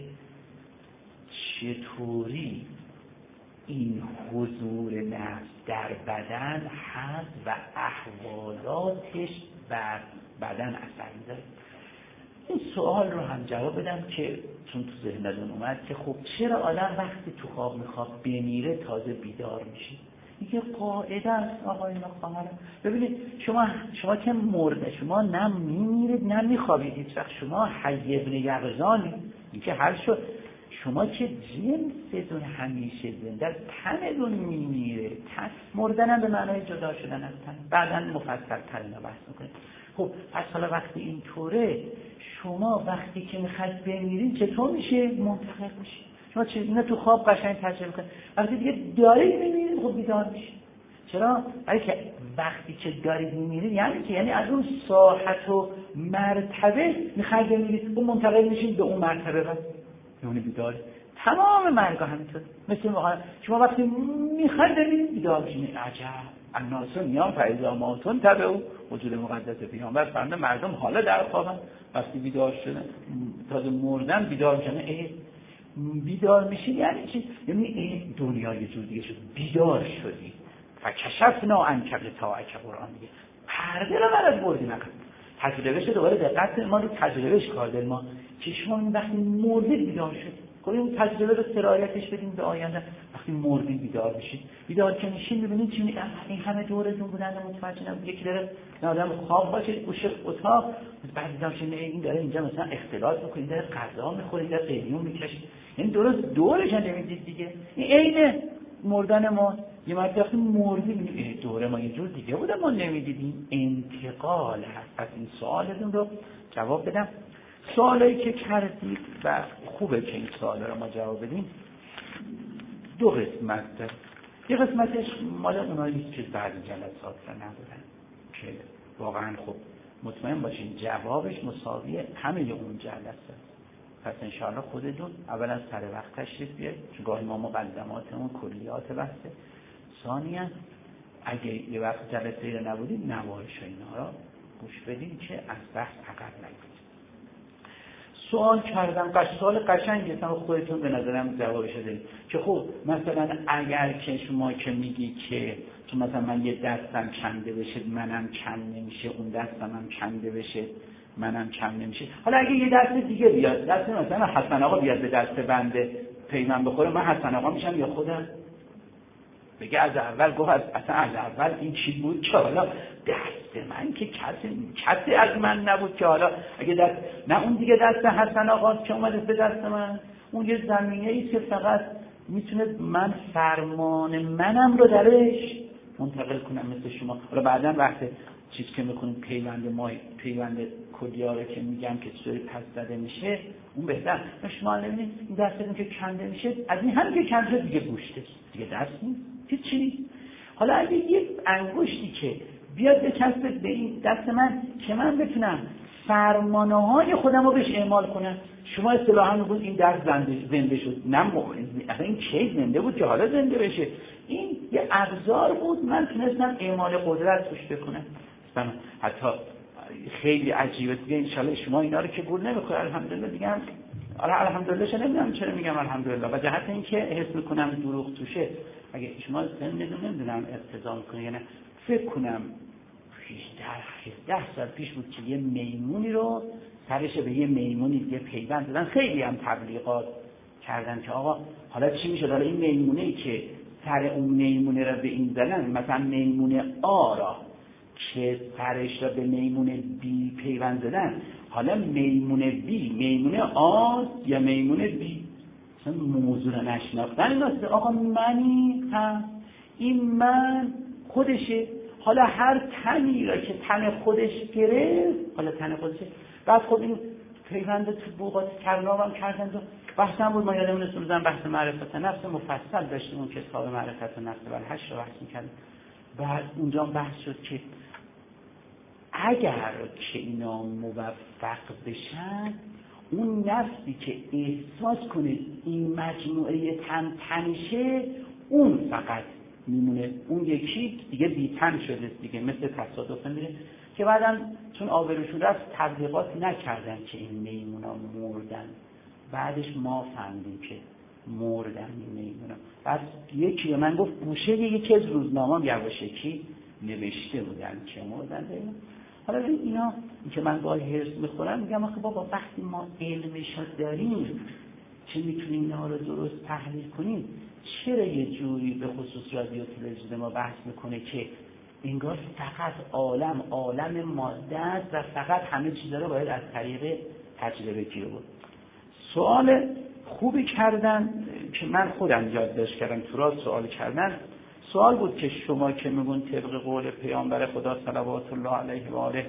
چطوری این حضور نفس در بدن هست و احوالاتش بر بدن اثر می‌ذاره. این سوال رو هم جواب بدم که چون تو ذهنتون اومد که خب چرا آدم وقتی تو خواب میخواد بمیره تازه بیدار میشه؟ یه قاعده است آقایون و خواهران. ببینید شما شما که مرده شما نه میمیرید نه میخوابید، هیچ وقت شما حی ابن یقظانی. این که حل شد. شما که جنستون همیشه زنده، تنتون میمیره. تن مردنم به معنای جدا شدن از تن. بعداً مفصل تر اینا بحث میکنیم. خب پس حالا وقتی اینطوره شما وقتی که میخواید بمیرید چطور میشه؟ منتقل میشه. شما چه اینا تو خواب قشنگ تجربه کنید. وقتی دیگه دارید میمیرید خب بیدار میشید. چرا؟ برای که وقتی که دارید میمیرید یعنی که یعنی از اون ساحت و مرتبه میخواید بمیرید اون منتقل میشید به اون مرتبه بعد یعنی بیدار. تمام مرگ همینطور. مثل واقعا شما وقتی میخواید بمیرید بیدار میشید. عجب الناس نیام فاذا ماتون تبعوا وجود مقدس پیامبر فرمود مردم حالا در خوابن وقتی بیدار شدن تازه مردن بیدار میشن. ای بیدار میشید یعنی چی؟ یعنی این دنیا یه جور دیگه شد. بیدار شدی. فکشفنا عنک غطاءک قرآن میگه پرده رو برات بردیم عقب. تجربهش دوباره دقت ما رو تجربهش کار داریم ما که شما وقتی مردید بیدار شد. خب این تجربه رو سرایتش بدیم به آینده. وقتی مردین بیدار بشید، بیدار که میشین میبینید چی این همه دورتون بودن متوجه نبود، یکی داره آدم خواب باشه گوشه اتاق، بعد دیدم چه این داره اینجا مثلا اختلاط میکنه، این داره غذا میخوره، این داره قلیون میکشه، این درست دورش نمیدید دیگه. این عین مردن ما. یه مرد وقتی مردیم دوره ما یه جور دیگه بوده ما نمیدیدیم. انتقال هست. پس این سوالتون رو جواب بدم. سوالایی که کردید و خوبه که این سوالا رو ما جواب بدیم. دو قسمت داره. یه قسمتش مال اوناییست که بعد جلسات رو نبودن که واقعا خب مطمئن باشین جوابش مساوی همه اون جلسه. پس انشاءالله خودتون اولا سر وقت تشریف بیارید، چون گاهی ما مقدماتمون کلیات بحثه. ثانیاً اگه یه وقت جلسه رو نبودید نوارش اینا رو گوش بدین که از بحث عقب نگیرید. سوال کردم، قش سوال قشنگی است، خودتون به نظرم جوابش دادید که خب مثلا اگر که شما که میگی که چون مثلا من یه دستم کنده بشه منم کم نمیشه، اون دستم هم کنده بشه منم کم نمیشه، حالا اگه یه دست دیگه بیاد، دست مثلا حسن آقا بیاد به دست بنده پیمان بخوره، من حسن آقا میشم یا خودم؟ بگه از اول گفت اصلا از اول این چی بود که حالا دست من که کسی کسی از من نبود که حالا اگه دست نه اون دیگه دست حسن آقا که اومده به دست من، اون یه زمینه ای که فقط میتونه من فرمان منم رو درش منتقل کنم مثل شما. حالا بعداً وقت چیز که میکنیم پیوند ما پیوند کلیاره که میگم که سوی پس زده میشه اون بهتر. شما نمیدید این دستتون که کنده میشه از این هم که کنده دیگه گوشته دیگه دست نیست هیچ نیست. حالا اگه یک انگشتی که بیاد بچسبه به این دست من که من بتونم فرمانه های خودم رو بهش اعمال کنم، شما اصطلاحاً میگید این دست زنده زنده شد. نه اصلا این چه زنده بود که حالا زنده بشه، این یه ابزار بود من تونستم اعمال قدرت توش بکنم. مثلا حتی خیلی عجیبه دیگه، انشالله شما اینا رو که گول نمیخوره الحمدلله دیگه هم آره الحمدلله چه نمیدونم چرا میگم الحمدلله و جهت اینکه حس میکنم دروغ توشه. اگه شما نمیدونم نمیدونم اقتضا میکنه یعنی فکر کنم ده سال پیش بود که یه میمونی رو سرش به یه میمونی دیگه پیوند دادن، خیلی هم تبلیغات کردن که آقا حالا چی میشه، حالا این میمونه‌ای که سر اون میمونه رو به این زدن، مثلا میمونه آ را که سرش را به میمونه بی پیوند زدن، حالا میمونه بی میمونه آ یا میمونه بی، مثلا موضوع رو نشناختن. این آقا منی هم این من خودشه، حالا هر تنی را که تن خودش گرفت حالا تن خودشه، بعد خود این پیوند تو بوقات کرناب هم کردن و بحث هم بود. ما یادمون است روزن بحث معرفت نفس مفصل داشتیم، اون کتاب معرفت نفس بر هشت رو بحث می‌کردیم. بعد اونجا بحث شد که اگر که اینا موفق بشن اون نفسی که احساس کنه این مجموعه تن تنشه اون فقط میمونه، اون یکی دیگه بی‌تن شده دیگه، مثل تصادف میره که بعدم چون آبروشون رفت تبلیغات نکردن که این میمونا مردن، بعدش ما فهمیدیم که مردن این میمونا. بعد یکی به من گفت گوشه یکی از روزنامه‌ام یواشکی نوشته بودن که مردن دیگه. حالا اینا که من با هرس میخورم میگم آخه بابا وقتی ما علمشو داریم چه میتونیم اینا رو درست تحلیل کنیم، چرا یه جوری به خصوص رادیو تلویزیون ما بحث میکنه که انگار فقط عالم عالم ماده است و فقط همه چیزا رو باید از طریق تجربه گیری بود. سوال خوبی کردن که من خودم یادداشت کردم تو راست سوال کردن. سوال بود که شما که میگون طبق قول پیامبر خدا صلوات الله علیه و آله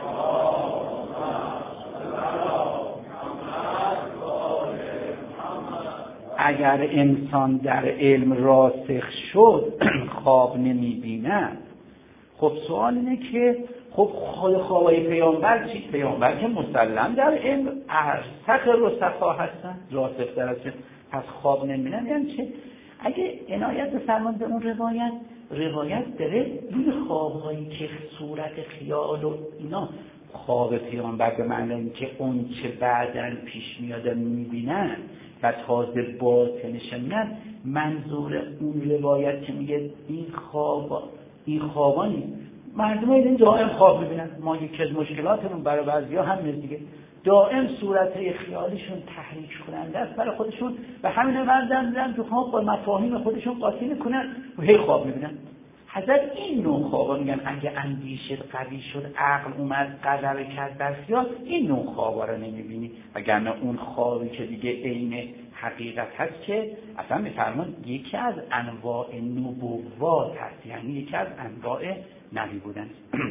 اگر انسان در علم راسخ شد خواب نمیبینه. خب سوال اینه که خب خوابای پیامبر چی؟ پیامبر که مسلم در علم ارسخ رسخا هستن، راسخ در هستن، پس خواب نمیبینن یعنی چه؟ اگه عنایت بفرمایید به اون روایت، روایت داره این خوابهایی که صورت خیال و اینا خواب پیامبر به معنی این که اون چه بعدن پیش میاد میبینن و تازه باطنش میاد، منظور اون روایت که میگه این خواب این خوابانی مردم این دائم خواب ببینن. ما یکی از مشکلاتمون برای بعضیا هم دیگه دائم صورتهای خیالیشون تحریک کننده است برای خودشون و همین مردم میرن تو خواب با مفاهیم خودشون قاطی میکنن و هی خواب میبینن. حضرت این نوع خوابا میگن اگه اندیشه قوی شد، عقل اومد غلبه کرد بر خیال، این نوع خوابا رو نمیبینی، وگرنه اون خوابی که دیگه عین حقیقت هست که اصلا میفرمان یکی از انواع نبوات هست، یعنی یکی از انواع نبی بودن.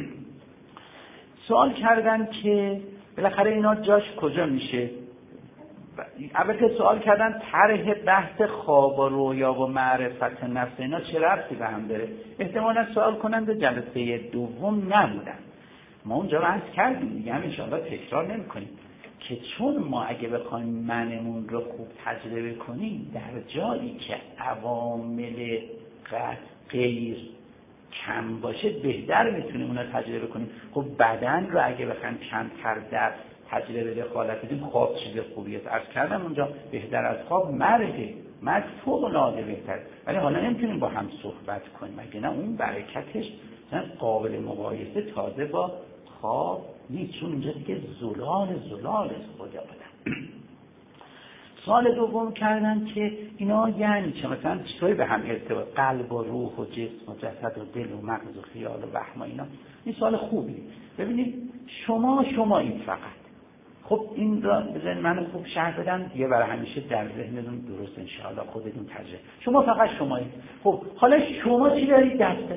سوال کردن که بالاخره اینا جاش کجا میشه؟ اول که سوال کردن طرح بحث خواب و رویا و معرفت نفس اینا چه ربطی به هم داره؟ احتمالا سوال کننده جلسه دوم نبودن. ما اونجا بحث کردیم دیگه، هم انشاءالله تکرار نمی کنیم که چون ما اگه بخوایم منمون رو خوب تجربه کنیم در جایی که عوامل غیر کم باشه بهتر میتونیم اونا تجربه کنیم. خب بدن رو اگه بخوایم کمتر در تجربه دخالت بدیم، خواب چیز خوبیه. عرض کردم اونجا بهتر از خواب مرگه، مرگ فوق العاده بهتر، ولی حالا نمیتونیم با هم صحبت کنیم اگه نه اون برکتش قابل مقایسه تازه با خواب نیست، چون اینجا دیگه زلال زلال خدا بدن. سوال دوم کردن که اینا یعنی چه، مثلا چطوری به هم ارتباط قلب و روح و جسم و جسد و دل و مغز و خیال و وهم و اینا؟ این سوال خوبی. ببینید شما شما این فقط خب این را بزن منو خوب شرح بدن یه برای همیشه در ذهنتون درست انشاءالله خودتون تجربه. شما فقط شمایید. خب حالا شما چی دارید دستت؟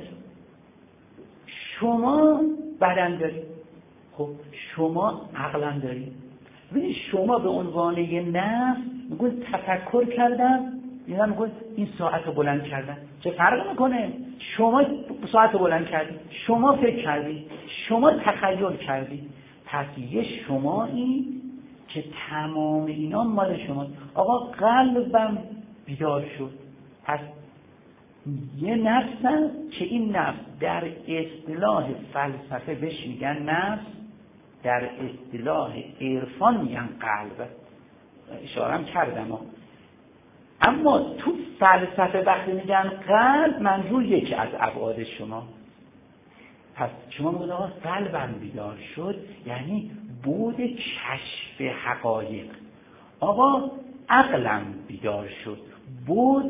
شما بدن دارید، خب شما عقلم دارید. ببینید شما به عنوان یه نفس میگوید تفکر کردم، اینا میگوید این ساعت رو بلند کردن. چه فرق میکنه؟ شما ساعت رو بلند کردید، شما فکر کردید، شما تخیل کردید. پس یه شمایی که تمام اینا مال شماست. آقا قلبم بیدار شد، پس یه نفس که این نفس در اصطلاح فلسفه بهش میگن نفس، در اصطلاح عرفان میگن قلب. اشارم کردم ها. اما تو فلسفه وقتی میگن قلب منظور یکی از ابعاد شما. پس شما میگن آقا قلبم بیدار شد یعنی بود کشف حقایق. آقا عقلم بیدار شد، بود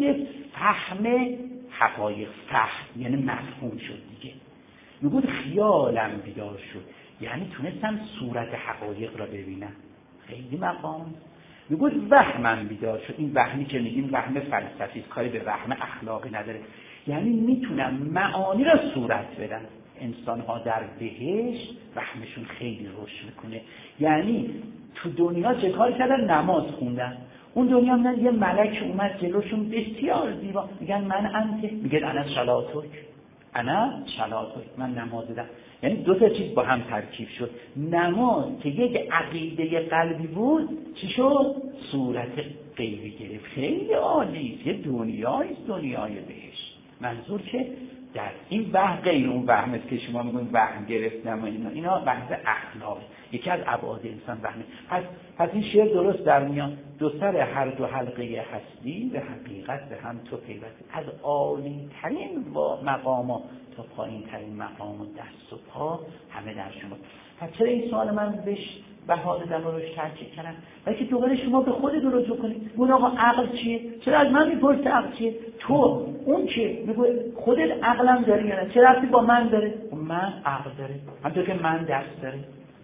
فهم حقایق، فهم یعنی مفهوم شد دیگه. میگود خیالم بیدار شد یعنی تونستم صورت حقایق را ببینم، خیلی مقام. میگود وهمم بیدار شد، این وهمی که میگیم وهم فلسفی است، کاری به وهم اخلاقی نداره، یعنی میتونم معانی را صورت بدم. انسان ها در بهشت وهمشون خیلی روشن میکنه، یعنی تو دنیا چه کار کردن؟ نماز خوندن. اون دنیا من یه ملک اومد جلوشون بسیار زیبا، میگن من انت، میگن انا صلاتک، انا صلاتک، من نماز دیدم. یعنی دو تا چیز با هم ترکیب شد. نماز که یک عقیده قلبی بود چی شد؟ صورت غیبی گرفت. خیلی عالی، یه دنیایی دنیای بهشت. منظور که در این وهم غیر اون وهم است که شما میگین وهم گرفتم و اینا، اینا بحث اخلاق، یکی از ابعاد انسان وهمه. پس پس این شعر درست در میان، دو سر هر دو حلقه هستی به حقیقت به هم تو پیوسته، از عالی ترین مقامات تا پایین ترین مقام و دست و پا همه در شما. پس چرا این سوال من بهش بها دادم و روش تاکید کردم؟ بلکه دوباره شما به خودتون رجوع کنید. اون آقا عقل چیه؟ چرا از من میپرسی عقل چیه؟ تو اون چیه؟ میگه خودت عقلم داری یا نه؟ چه ربطی با من داره؟ من عقل داره، همونطور که من دست داره.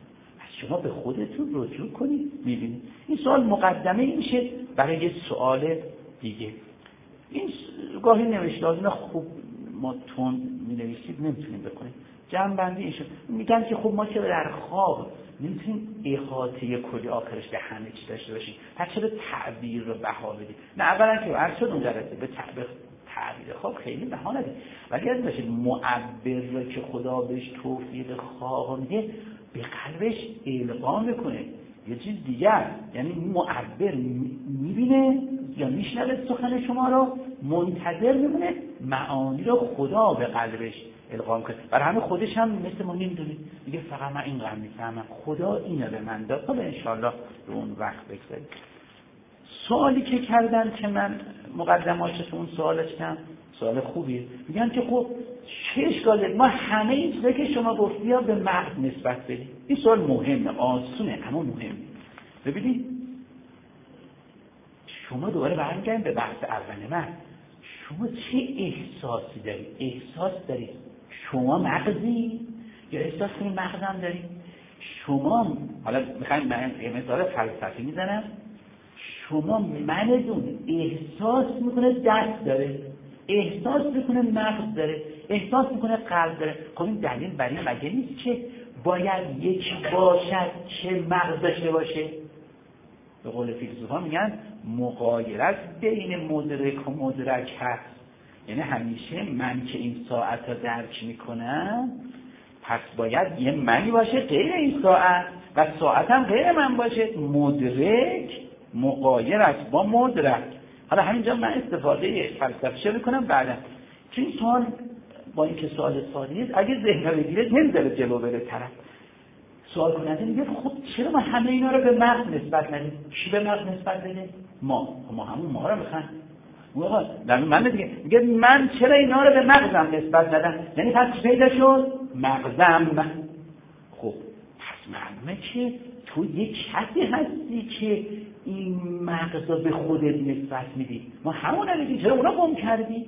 پس شما به خودتون رجوع کنید. میبینید این سوال مقدمه این میشه برای یه سوال دیگه. این گاهی نوشته اینا خوب ما تون می‌نویسید نمیتونیم بکنیم. جمع بندی ایشون میگن که خب ما که در خواب نمیتونیم احاطه کلی آخرش به همه چی داشته باشیم، پس چرا تعبیر رو بها بدیم؟ نه اولا که عرض شد اون جلسه به تعبیر تعبیر خواب خیلی بها ندید، ولی از باشید معبر رو که خدا بهش توفیق خواب میده به قلبش القا میکنه یه چیز دیگر. یعنی معبر میبینه یا میشنوه سخن شما رو، منتظر میمونه معانی رو خدا به قلبش القا میکنه. برای همه خودش هم مثل ما نمیدونه، میگه فقط من این قدر میفهمم، خدا اینو به من داد. خب انشالله رو اون وقت بگذاریم. سوالی که کردن که من مقدماتش اون سوالش کردم سوال خوبیه، میگن که خب چه اشکاله ما همه این چیزایی که شما گفتی ها به مغز نسبت بدیم. این سوال مهمه، آسونه اما مهمه. ببینید شما دوباره برمیگردیم به بحث اول من. شما چه احساسی دارید؟ احساس دارید شما مغزی یا احساس کنید مغزم دارید؟ شما حالا میخوایم من یه مثال فلسفی میزنم. شما منتون احساس میکنه دست داره، احساس میکنه مغز داره، احساس میکنه قلب داره. خب این دلیل برای مگه نیست که باید یکی باشد که مغز داشته باشه؟ به قول فیلسوفا میگن مغایرت بین مدرک و مدرک هست. یعنی همیشه من که این ساعت رو درک میکنم پس باید یه منی باشه غیر این ساعت و ساعت هم غیر من باشه. مدرک مغایر است با مدرک. حالا همینجا من استفاده فلسفیش میکنم بعدا، چون این سوال با اینکه سوال ساده است اگه ذهن بگیره نمیذاره جلو بره طرف. سوال کننده میگه خب چرا ما همه اینا رو به مغز نسبت ندیم؟ کی به مغز نسبت بده؟ ما. ما همون ما رو میخوان. آقا در من دیگه میگه من چرا اینا رو به مغزم نسبت ندم؟ یعنی پس پیدا شد مغزم. خب پس معلومه که تو یک کسی هستی که این مغز رو به خودت نسبت میدی. ما همون رو میگیم چرا اونا گم کردی؟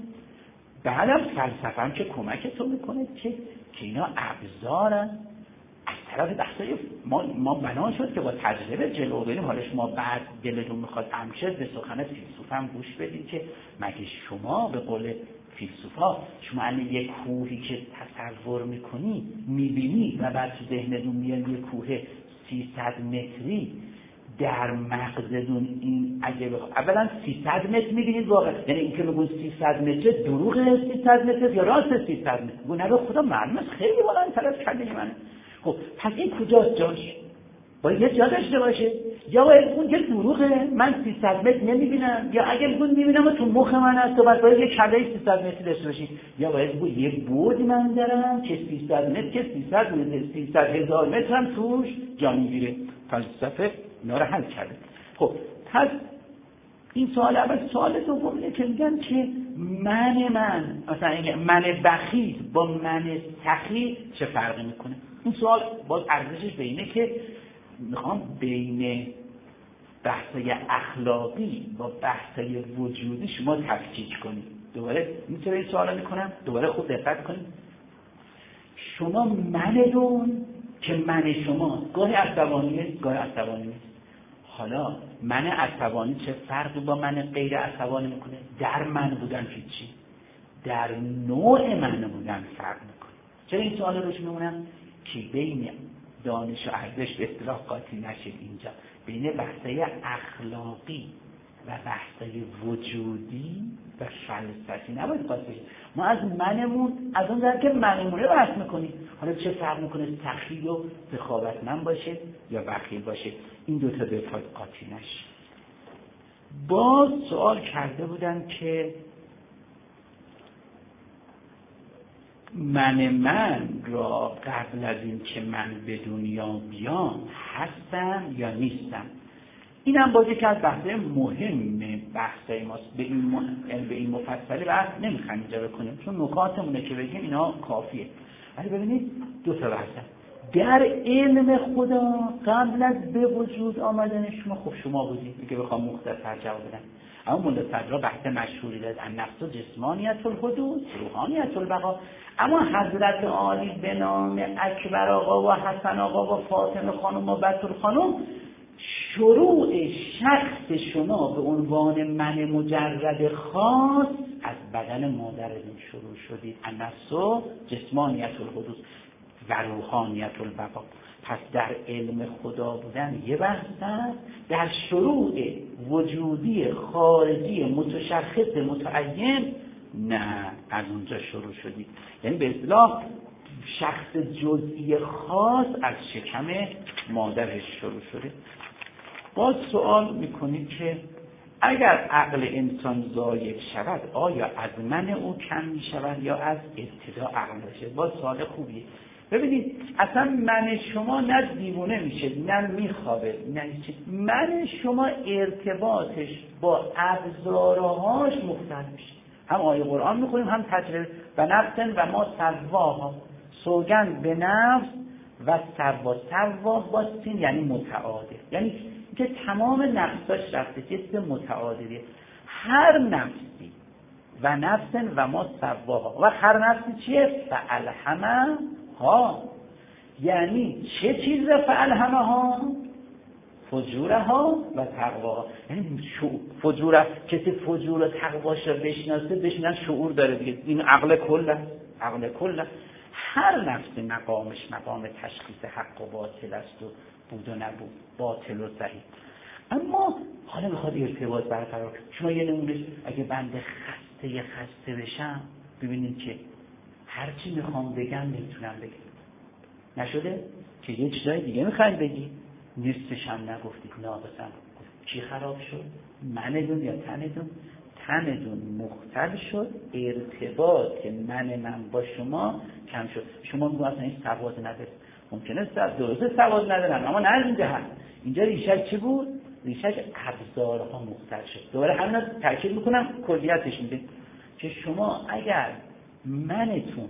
بعدم فلسفه هم که کمک تو میکنه که که اینا ابزارن. از طرف بحثای ما ما بنا شد که با تجربه جلو بریم. حالا شما بعد دلتون میخواد امشب به سخن فیلسوف هم گوش بدید که مگه شما به قول فیلسوفا شما الان یک کوهی که تصور میکنی میبینی و بعد تو ذهنتون میاد یک کوه سیصد متری در مغزتون این اگه بخوا... اولا سیصد متر میبینید واقعا، یعنی این که میگون سیصد متر دروغ سیصد متر یا راست سیصد متر؟ میگون نه به خدا معلومه خیلی واقعا طرف کرده منه. خب پس این کجاست جاش؟ باید یه جا داشته باشه. یا باید اون که دروغه من سیصد متر نمیبینم، یا اگه میگون میبینم تو مخ من هست و باید یه کله سیصد متر داشته باشی، یا باید بود یه بود من دارم که سیصد متر که سیصد متر سیصد هزار متر هم توش جا میگیره. فلسفه اینا رو حل کرده. خب پس این سوال اول. سوال دوم اینه که میگن که من من مثلا این من بخیل با من سخی چه فرقی میکنه؟ این سوال باز ارزشش به اینه که میخوام بین بحثای اخلاقی با بحثای وجودی شما تفکیک کنید. دوباره میتونه این سوال میکنم، دوباره خوب دقت کنید. شما منتون که من شما گاهی عصبانیه گاهی عصبانی نیست. حالا من عصبانی چه فرقی با من غیر عصبانی میکنه؟ در من بودن هیچی، در نوع من بودن فرق میکنه. چرا این سوال روش میمونم؟ که بین دانش و ارزش به اصطلاح قاطی نشید اینجا، بین بحثای اخلاقی و بحثای وجودی و فلسفی نباید قاطی بشید. ما از منمون از اون در که منمونه بحث میکنیم. حالا چه فرق میکنه سخی و سخاوتمند باشه یا بخیل باشه؟ این دوتا به پای قاطی نشید. باز سوال کرده بودن که من من را قبل از این که من به دنیا بیام هستم یا نیستم؟ این هم باز یکی از بحث‌های مهم بحث‌های ماست. به این م... به این مفصلی بحث نمیخوایم اینجا بکنیم چون نکاتمونه که بگیم اینا کافیه. ولی ببینید دو تا بحث در علم خدا قبل از به وجود آمدن شما. خب شما بودید که بخوام مختصر جواب بدم. اما مولا صدرا بحث مشهوری داد النفس و جسمانیت الحدود روحانیت البقا. اما حضرت عالی به نام اکبر آقا و حسن آقا و فاطمه خانم و بتول خانم شروع شخص شما به عنوان من مجرد خاص از بدن مادرتون شروع شدید. النفس و جسمانیت الحدود و روحانیت البقا. پس در علم خدا بودن یه بحث است، در شروع وجودی خارجی متشخص متعین نه، از اونجا شروع شدید. یعنی به اصطلاح شخص جزئی خاص از شکم مادرش شروع شده. باز سوال میکنید که اگر عقل انسان زایل شود آیا از من او کم میشود یا از ابتدا عقل شد؟ باز سوال خوبیه. ببینید اصلا من شما نه دیوونه میشه نه میخوابه نه چیز. من شما ارتباطش با ابزارهاش مختلف میشه. هم آیه قرآن میخونیم هم تجربه و نفسن و ما سواها سوگند به نفس و سوا سوا با سین یعنی متعادل. یعنی که تمام نفساش رفته، جسم متعادلیه. هر نفسی و نفس و ما سواها و هر نفسی چیه؟ فالهمها. یعنی چه چیز فالهمها؟ فجورها و تقواها. یعنی فجور، کسی فجور و تقواش رو بشناسه بشناسه شعور داره دیگه. این عقل کله، عقل کله. هر نفسی مقامش مقام تشخیص حق و باطل است و بود و نبود، باطل و صحیح. اما حالا میخواد ارتباط برقرار کنه. شما یه نمونهش اگه بنده خسته خسته بشم، ببینید که هر چی میخوام بگم نمیتونم بگم. نشده؟ که یه چیزای دیگه میخواین بگی، نصفش هم نگفتید، ناقصم. چی خراب شد؟ منتون یا تنتون؟ تنتون مختل شد، ارتباط من من با شما کم شد. شما میگو اصلا این سواد نداره. ممکنه درسته سواد ندارن، اما نه از این جهت. اینجا ریشش چی بود؟ ریشش ابزارها مختل شد. دوباره همین رو تاکید میکنم، کلیتش میده که شما اگر منتون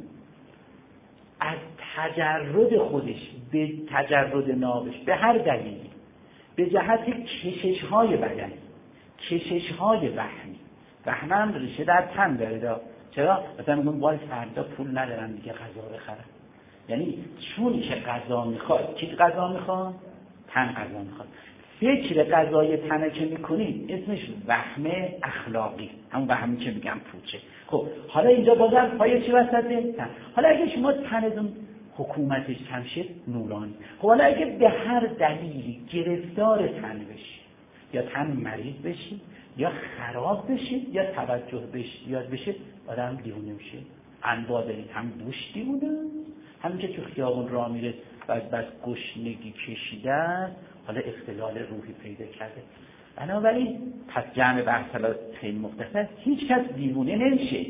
از تجرد خودش به تجرد نابش به هر دلیلی به جهت کشش های بدن، کشش های وهمی، وهم هم ریشه در تن داره. چرا؟ مثلا میگم وای فردا پول ندارم دیگه غذا بخرم. یعنی چون که غذا میخواد، کی غذا میخواد؟ تن غذا میخواد. فکر غذای تنه که میکنید اسمش وهم اخلاقی، همون وهمی که میگم پوچه. خب حالا اینجا بازم پای چی وسطه؟ تن. حالا اگه شما تنتون حکومتش کم شد نورانی. خب حالا اگه به هر دلیلی گرفتار تن بشی، یا تن مریض بشی، یا خراب بشی، یا توجه بشی یاد بشه، آدم دیوونه میشه. انواع دارید، هم دوش دیوونه، همین که تو خیابون راه میره و از بس گشنگی کشیدن حالا اختلال روحی پیدا کرده. بنابراین پس جمع بحث خیلی مختصر، هیچ کس دیوونه نمیشه،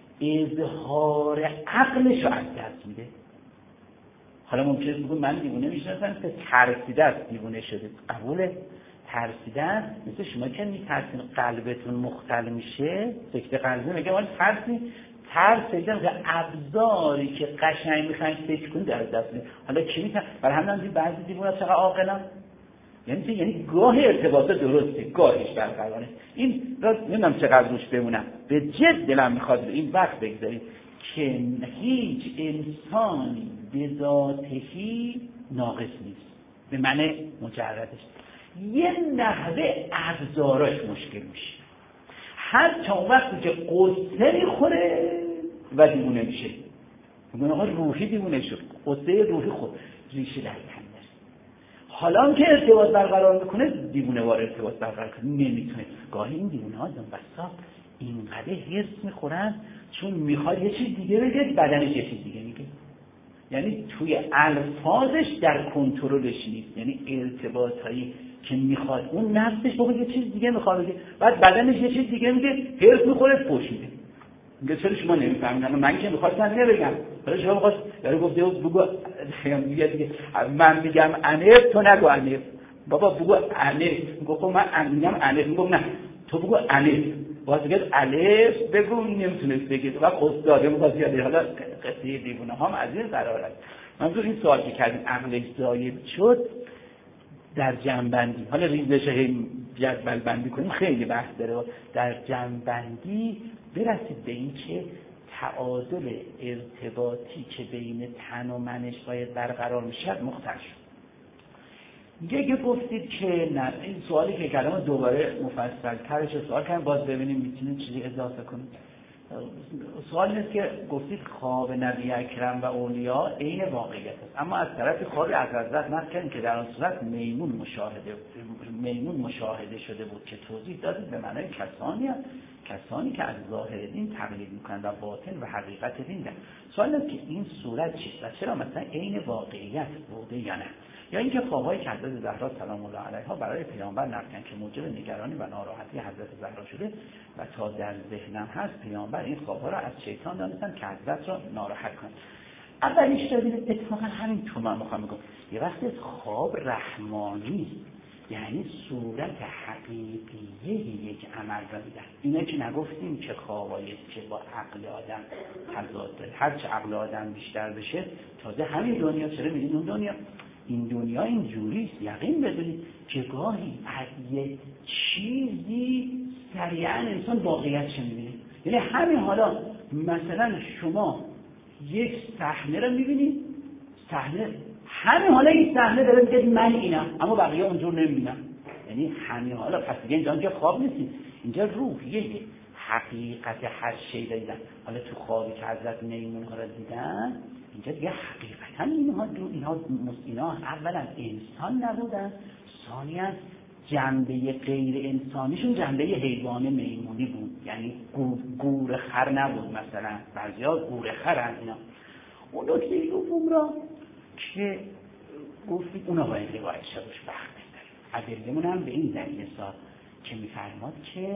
اظهار عقلش رو از دست میده. حالا ممکنه بگم من دیوونه میشناسم که ترسیده است دیوونه شده. قبوله؟ ترسیدن مثل شما که میترسین قلبتون مختل میشه، سکته قلبی میگه ولی ترسی ترس ایجاد که ابزاری که قشنگ میخواین فکر کنید در دست میاد. حالا کی میتونه؟ برای همین هم بعضی دیوونه چقدر عاقلن. یعنی چه؟ یعنی گاه ارتباط درسته، گاهش برقراره. این راست نمیدونم چقدر روش بمونم. به جد دلم میخواد این وقت بگذارید که هیچ انسانی به ذاتهی ناقص نیست، به معنی مجردش. یه نحوه ابزاراش مشکل میشه. حتی اون وقتی که قصه میخوره و دیوونه میشه، میگن آقا روحی دیوونه شد، قصه روحی خود ریشه در تن داره. حالا هم که ارتباط برقرار میکنه دیوونه وار ارتباط برقرار کنه نمیتونه. گاهی این دیوونه ها دون بسا اینقدر حرص میخورن چون میخواد یه چیز دیگه بگه، بدنش یه چیز دیگه میگه. یعنی توی الفاظش در کنترلش نیست. یعنی ارتباطایی که میخواد اون نفسش بگه یه چیز دیگه میخواد بگه، بعد بدنش یه چیز دیگه میگه، حرص میخوره فوش میده. میگه چرا شما نمیفهمید؟ من که میخواستم نبگم، ولی شما میخواست یارو گفته بگو میگه دیگه من میگم انف تو نگو انف. بابا بگو انف. میگه خب من میگم انف. میگم نه تو بگو انف. باز میگه الف بگو، نمیتونست بگه. بعد استاد میگه یاد حالا قصه دیوونه هم از این قرار است. منظور این سوال که کردیم عقلش زایب شد در جنبندی. حالا ریزش جدول بندی کنیم خیلی بحث داره. در جنبندی برسید به این که تعادل ارتباطی که بین تن و منش باید برقرار میشه مختل شد. دیگه گفتید که نه، این سوالی که کردم دوباره مفصل ترش سوال کنیم، باز ببینیم میتونید چیزی اضافه کنیم. سوال اینه که گفتید خواب نبی اکرم و اولیاء عین واقعیت است، اما از طرف خوابی از حضرت نقل کردیم که در آن صورت میمون مشاهده میمون مشاهده شده بود که توضیح دادید به معنای کسانی هست. کسانی که از ظاهر دین تقلید میکنند و باطن و حقیقت دین دارند. سوال اینه که این صورت چیست و چرا مثلا عین واقعیت بوده یا نه؟ یا اینکه خواب‌های که حضرت زهرا سلام الله علیها برای پیامبر نقل کردند که موجب نگرانی و ناراحتی حضرت زهرا شده و تا در ذهنم هست پیامبر این خواب‌ها را از شیطان دانستن که حضرت را ناراحت کنند. اولیش دارید اتفاقا همین تو من میخوام بگم یه وقتی خواب رحمانی، یعنی صورت حقیقیه یک عمل را میدن. اینا که نگفتیم که خوابایی که با عقل آدم تضاد داره. هر چه عقل آدم بیشتر بشه تازه همین دنیا چرا میدین اون دنیا این دنیا اینجوریست. یقین بدونید که گاهی از یک چیزی سریعا انسان واقعیتش میبینه. یعنی همین حالا مثلا شما یک صحنه رو میبینید، صحنه همین حالا این صحنه داره میگه من اینم، اما بقیه اونجور نمیبینم. یعنی همین حالا پس دیگه اینجا که خواب نیستید، اینجا روحیه حقیقت هر شی دیدن. حالا تو خوابی که حضرت میمون ها رو دیدن، اینجا دیگه حقیقتا اینها دو اینها اینا اولا انسان نبودن، ثانیاً جنبه غیر انسانیشون جنبه حیوان میمونی بود. یعنی گور خر نبود. مثلا بعضیا گور خرن اینا. اون نکته دوم را که گفتید اونا باید روایت شد روش وقت بذاریم. ادله‌مون هم به این دلیل سال که میفرماد که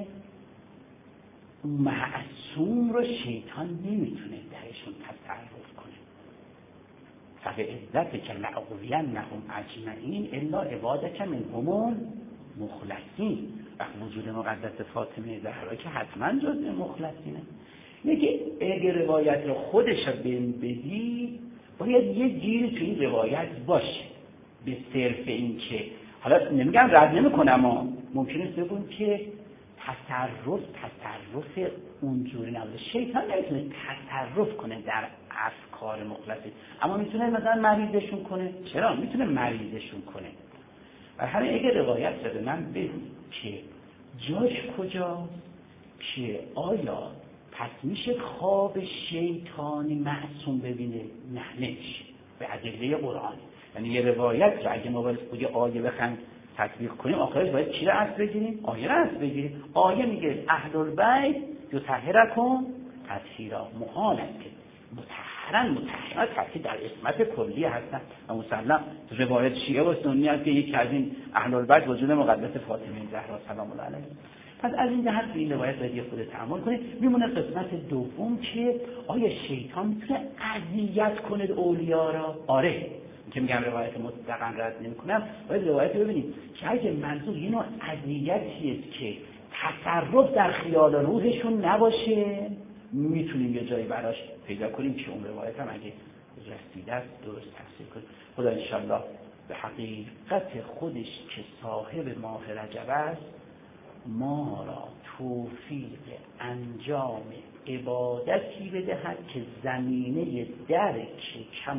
معصوم رو شیطان نمیتونه درشون تصرف کنه. فبعزتک که لأغوینهم اجمعین الا عبادک منهم مخلصین. وقت وجود مقدس فاطمه زهرا که حتما جزء مخلصینه. میگه اگه روایت رو خودش رو بدی باید یه گیری تو این روایت باشه، به صرف این که حالا نمیگم رد نمیکنم، اما ممکنه بگم که تصرف تصرف اونجوری نبوده. شیطان نمیتونه تصرف کنه در افکار مخلصین، اما میتونه مثلا مریضشون کنه. چرا؟ میتونه مریضشون کنه. و همین اگه روایت شده من بگم که جاش کجاست که آیا پس میشه خواب شیطانی معصوم ببینه؟ نه نمیشه به ادله قرآن. یعنی یه روایت رو اگه ما باید یه آیه بخوایم تطبیق کنیم، آخرش باید چی رو اصل بگیریم؟ آیه رو اصل بگیریم. آیه میگه اهل البیت یطهرکم تطهیرا، محال است که مطهرن مطهرن تطهیر در اسمت کلی هستن. و مسلم روایت شیعه و سنی هست که یکی از این اهل البیت وجود مقدس فاطمه زهرا سلام الله علیها. پس از این جهت به این روایت باید خودت تعامل کنید. میمونه قسمت دوم که آیا شیطان میتونه اذیت کنه اولیا را؟ آره، که میگم روایت مطلقاً رد نمی‌کنم، باید روایت رو ببینید که اگه منظور یه نوع اذیتیه که تصرف در خیال روحشون نباشه، میتونیم یه جایی براش پیدا کنیم که اون روایت هم اگه رسیده است درست تفسیر کنیم. خدا انشالله به حقیقت خودش که صاحب ماه رجب است ما را توفیق انجام عبادتی بدهد که زمینه درک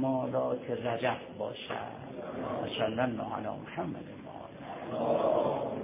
کمالات رجب باشد. ماشاءالله علی محمد.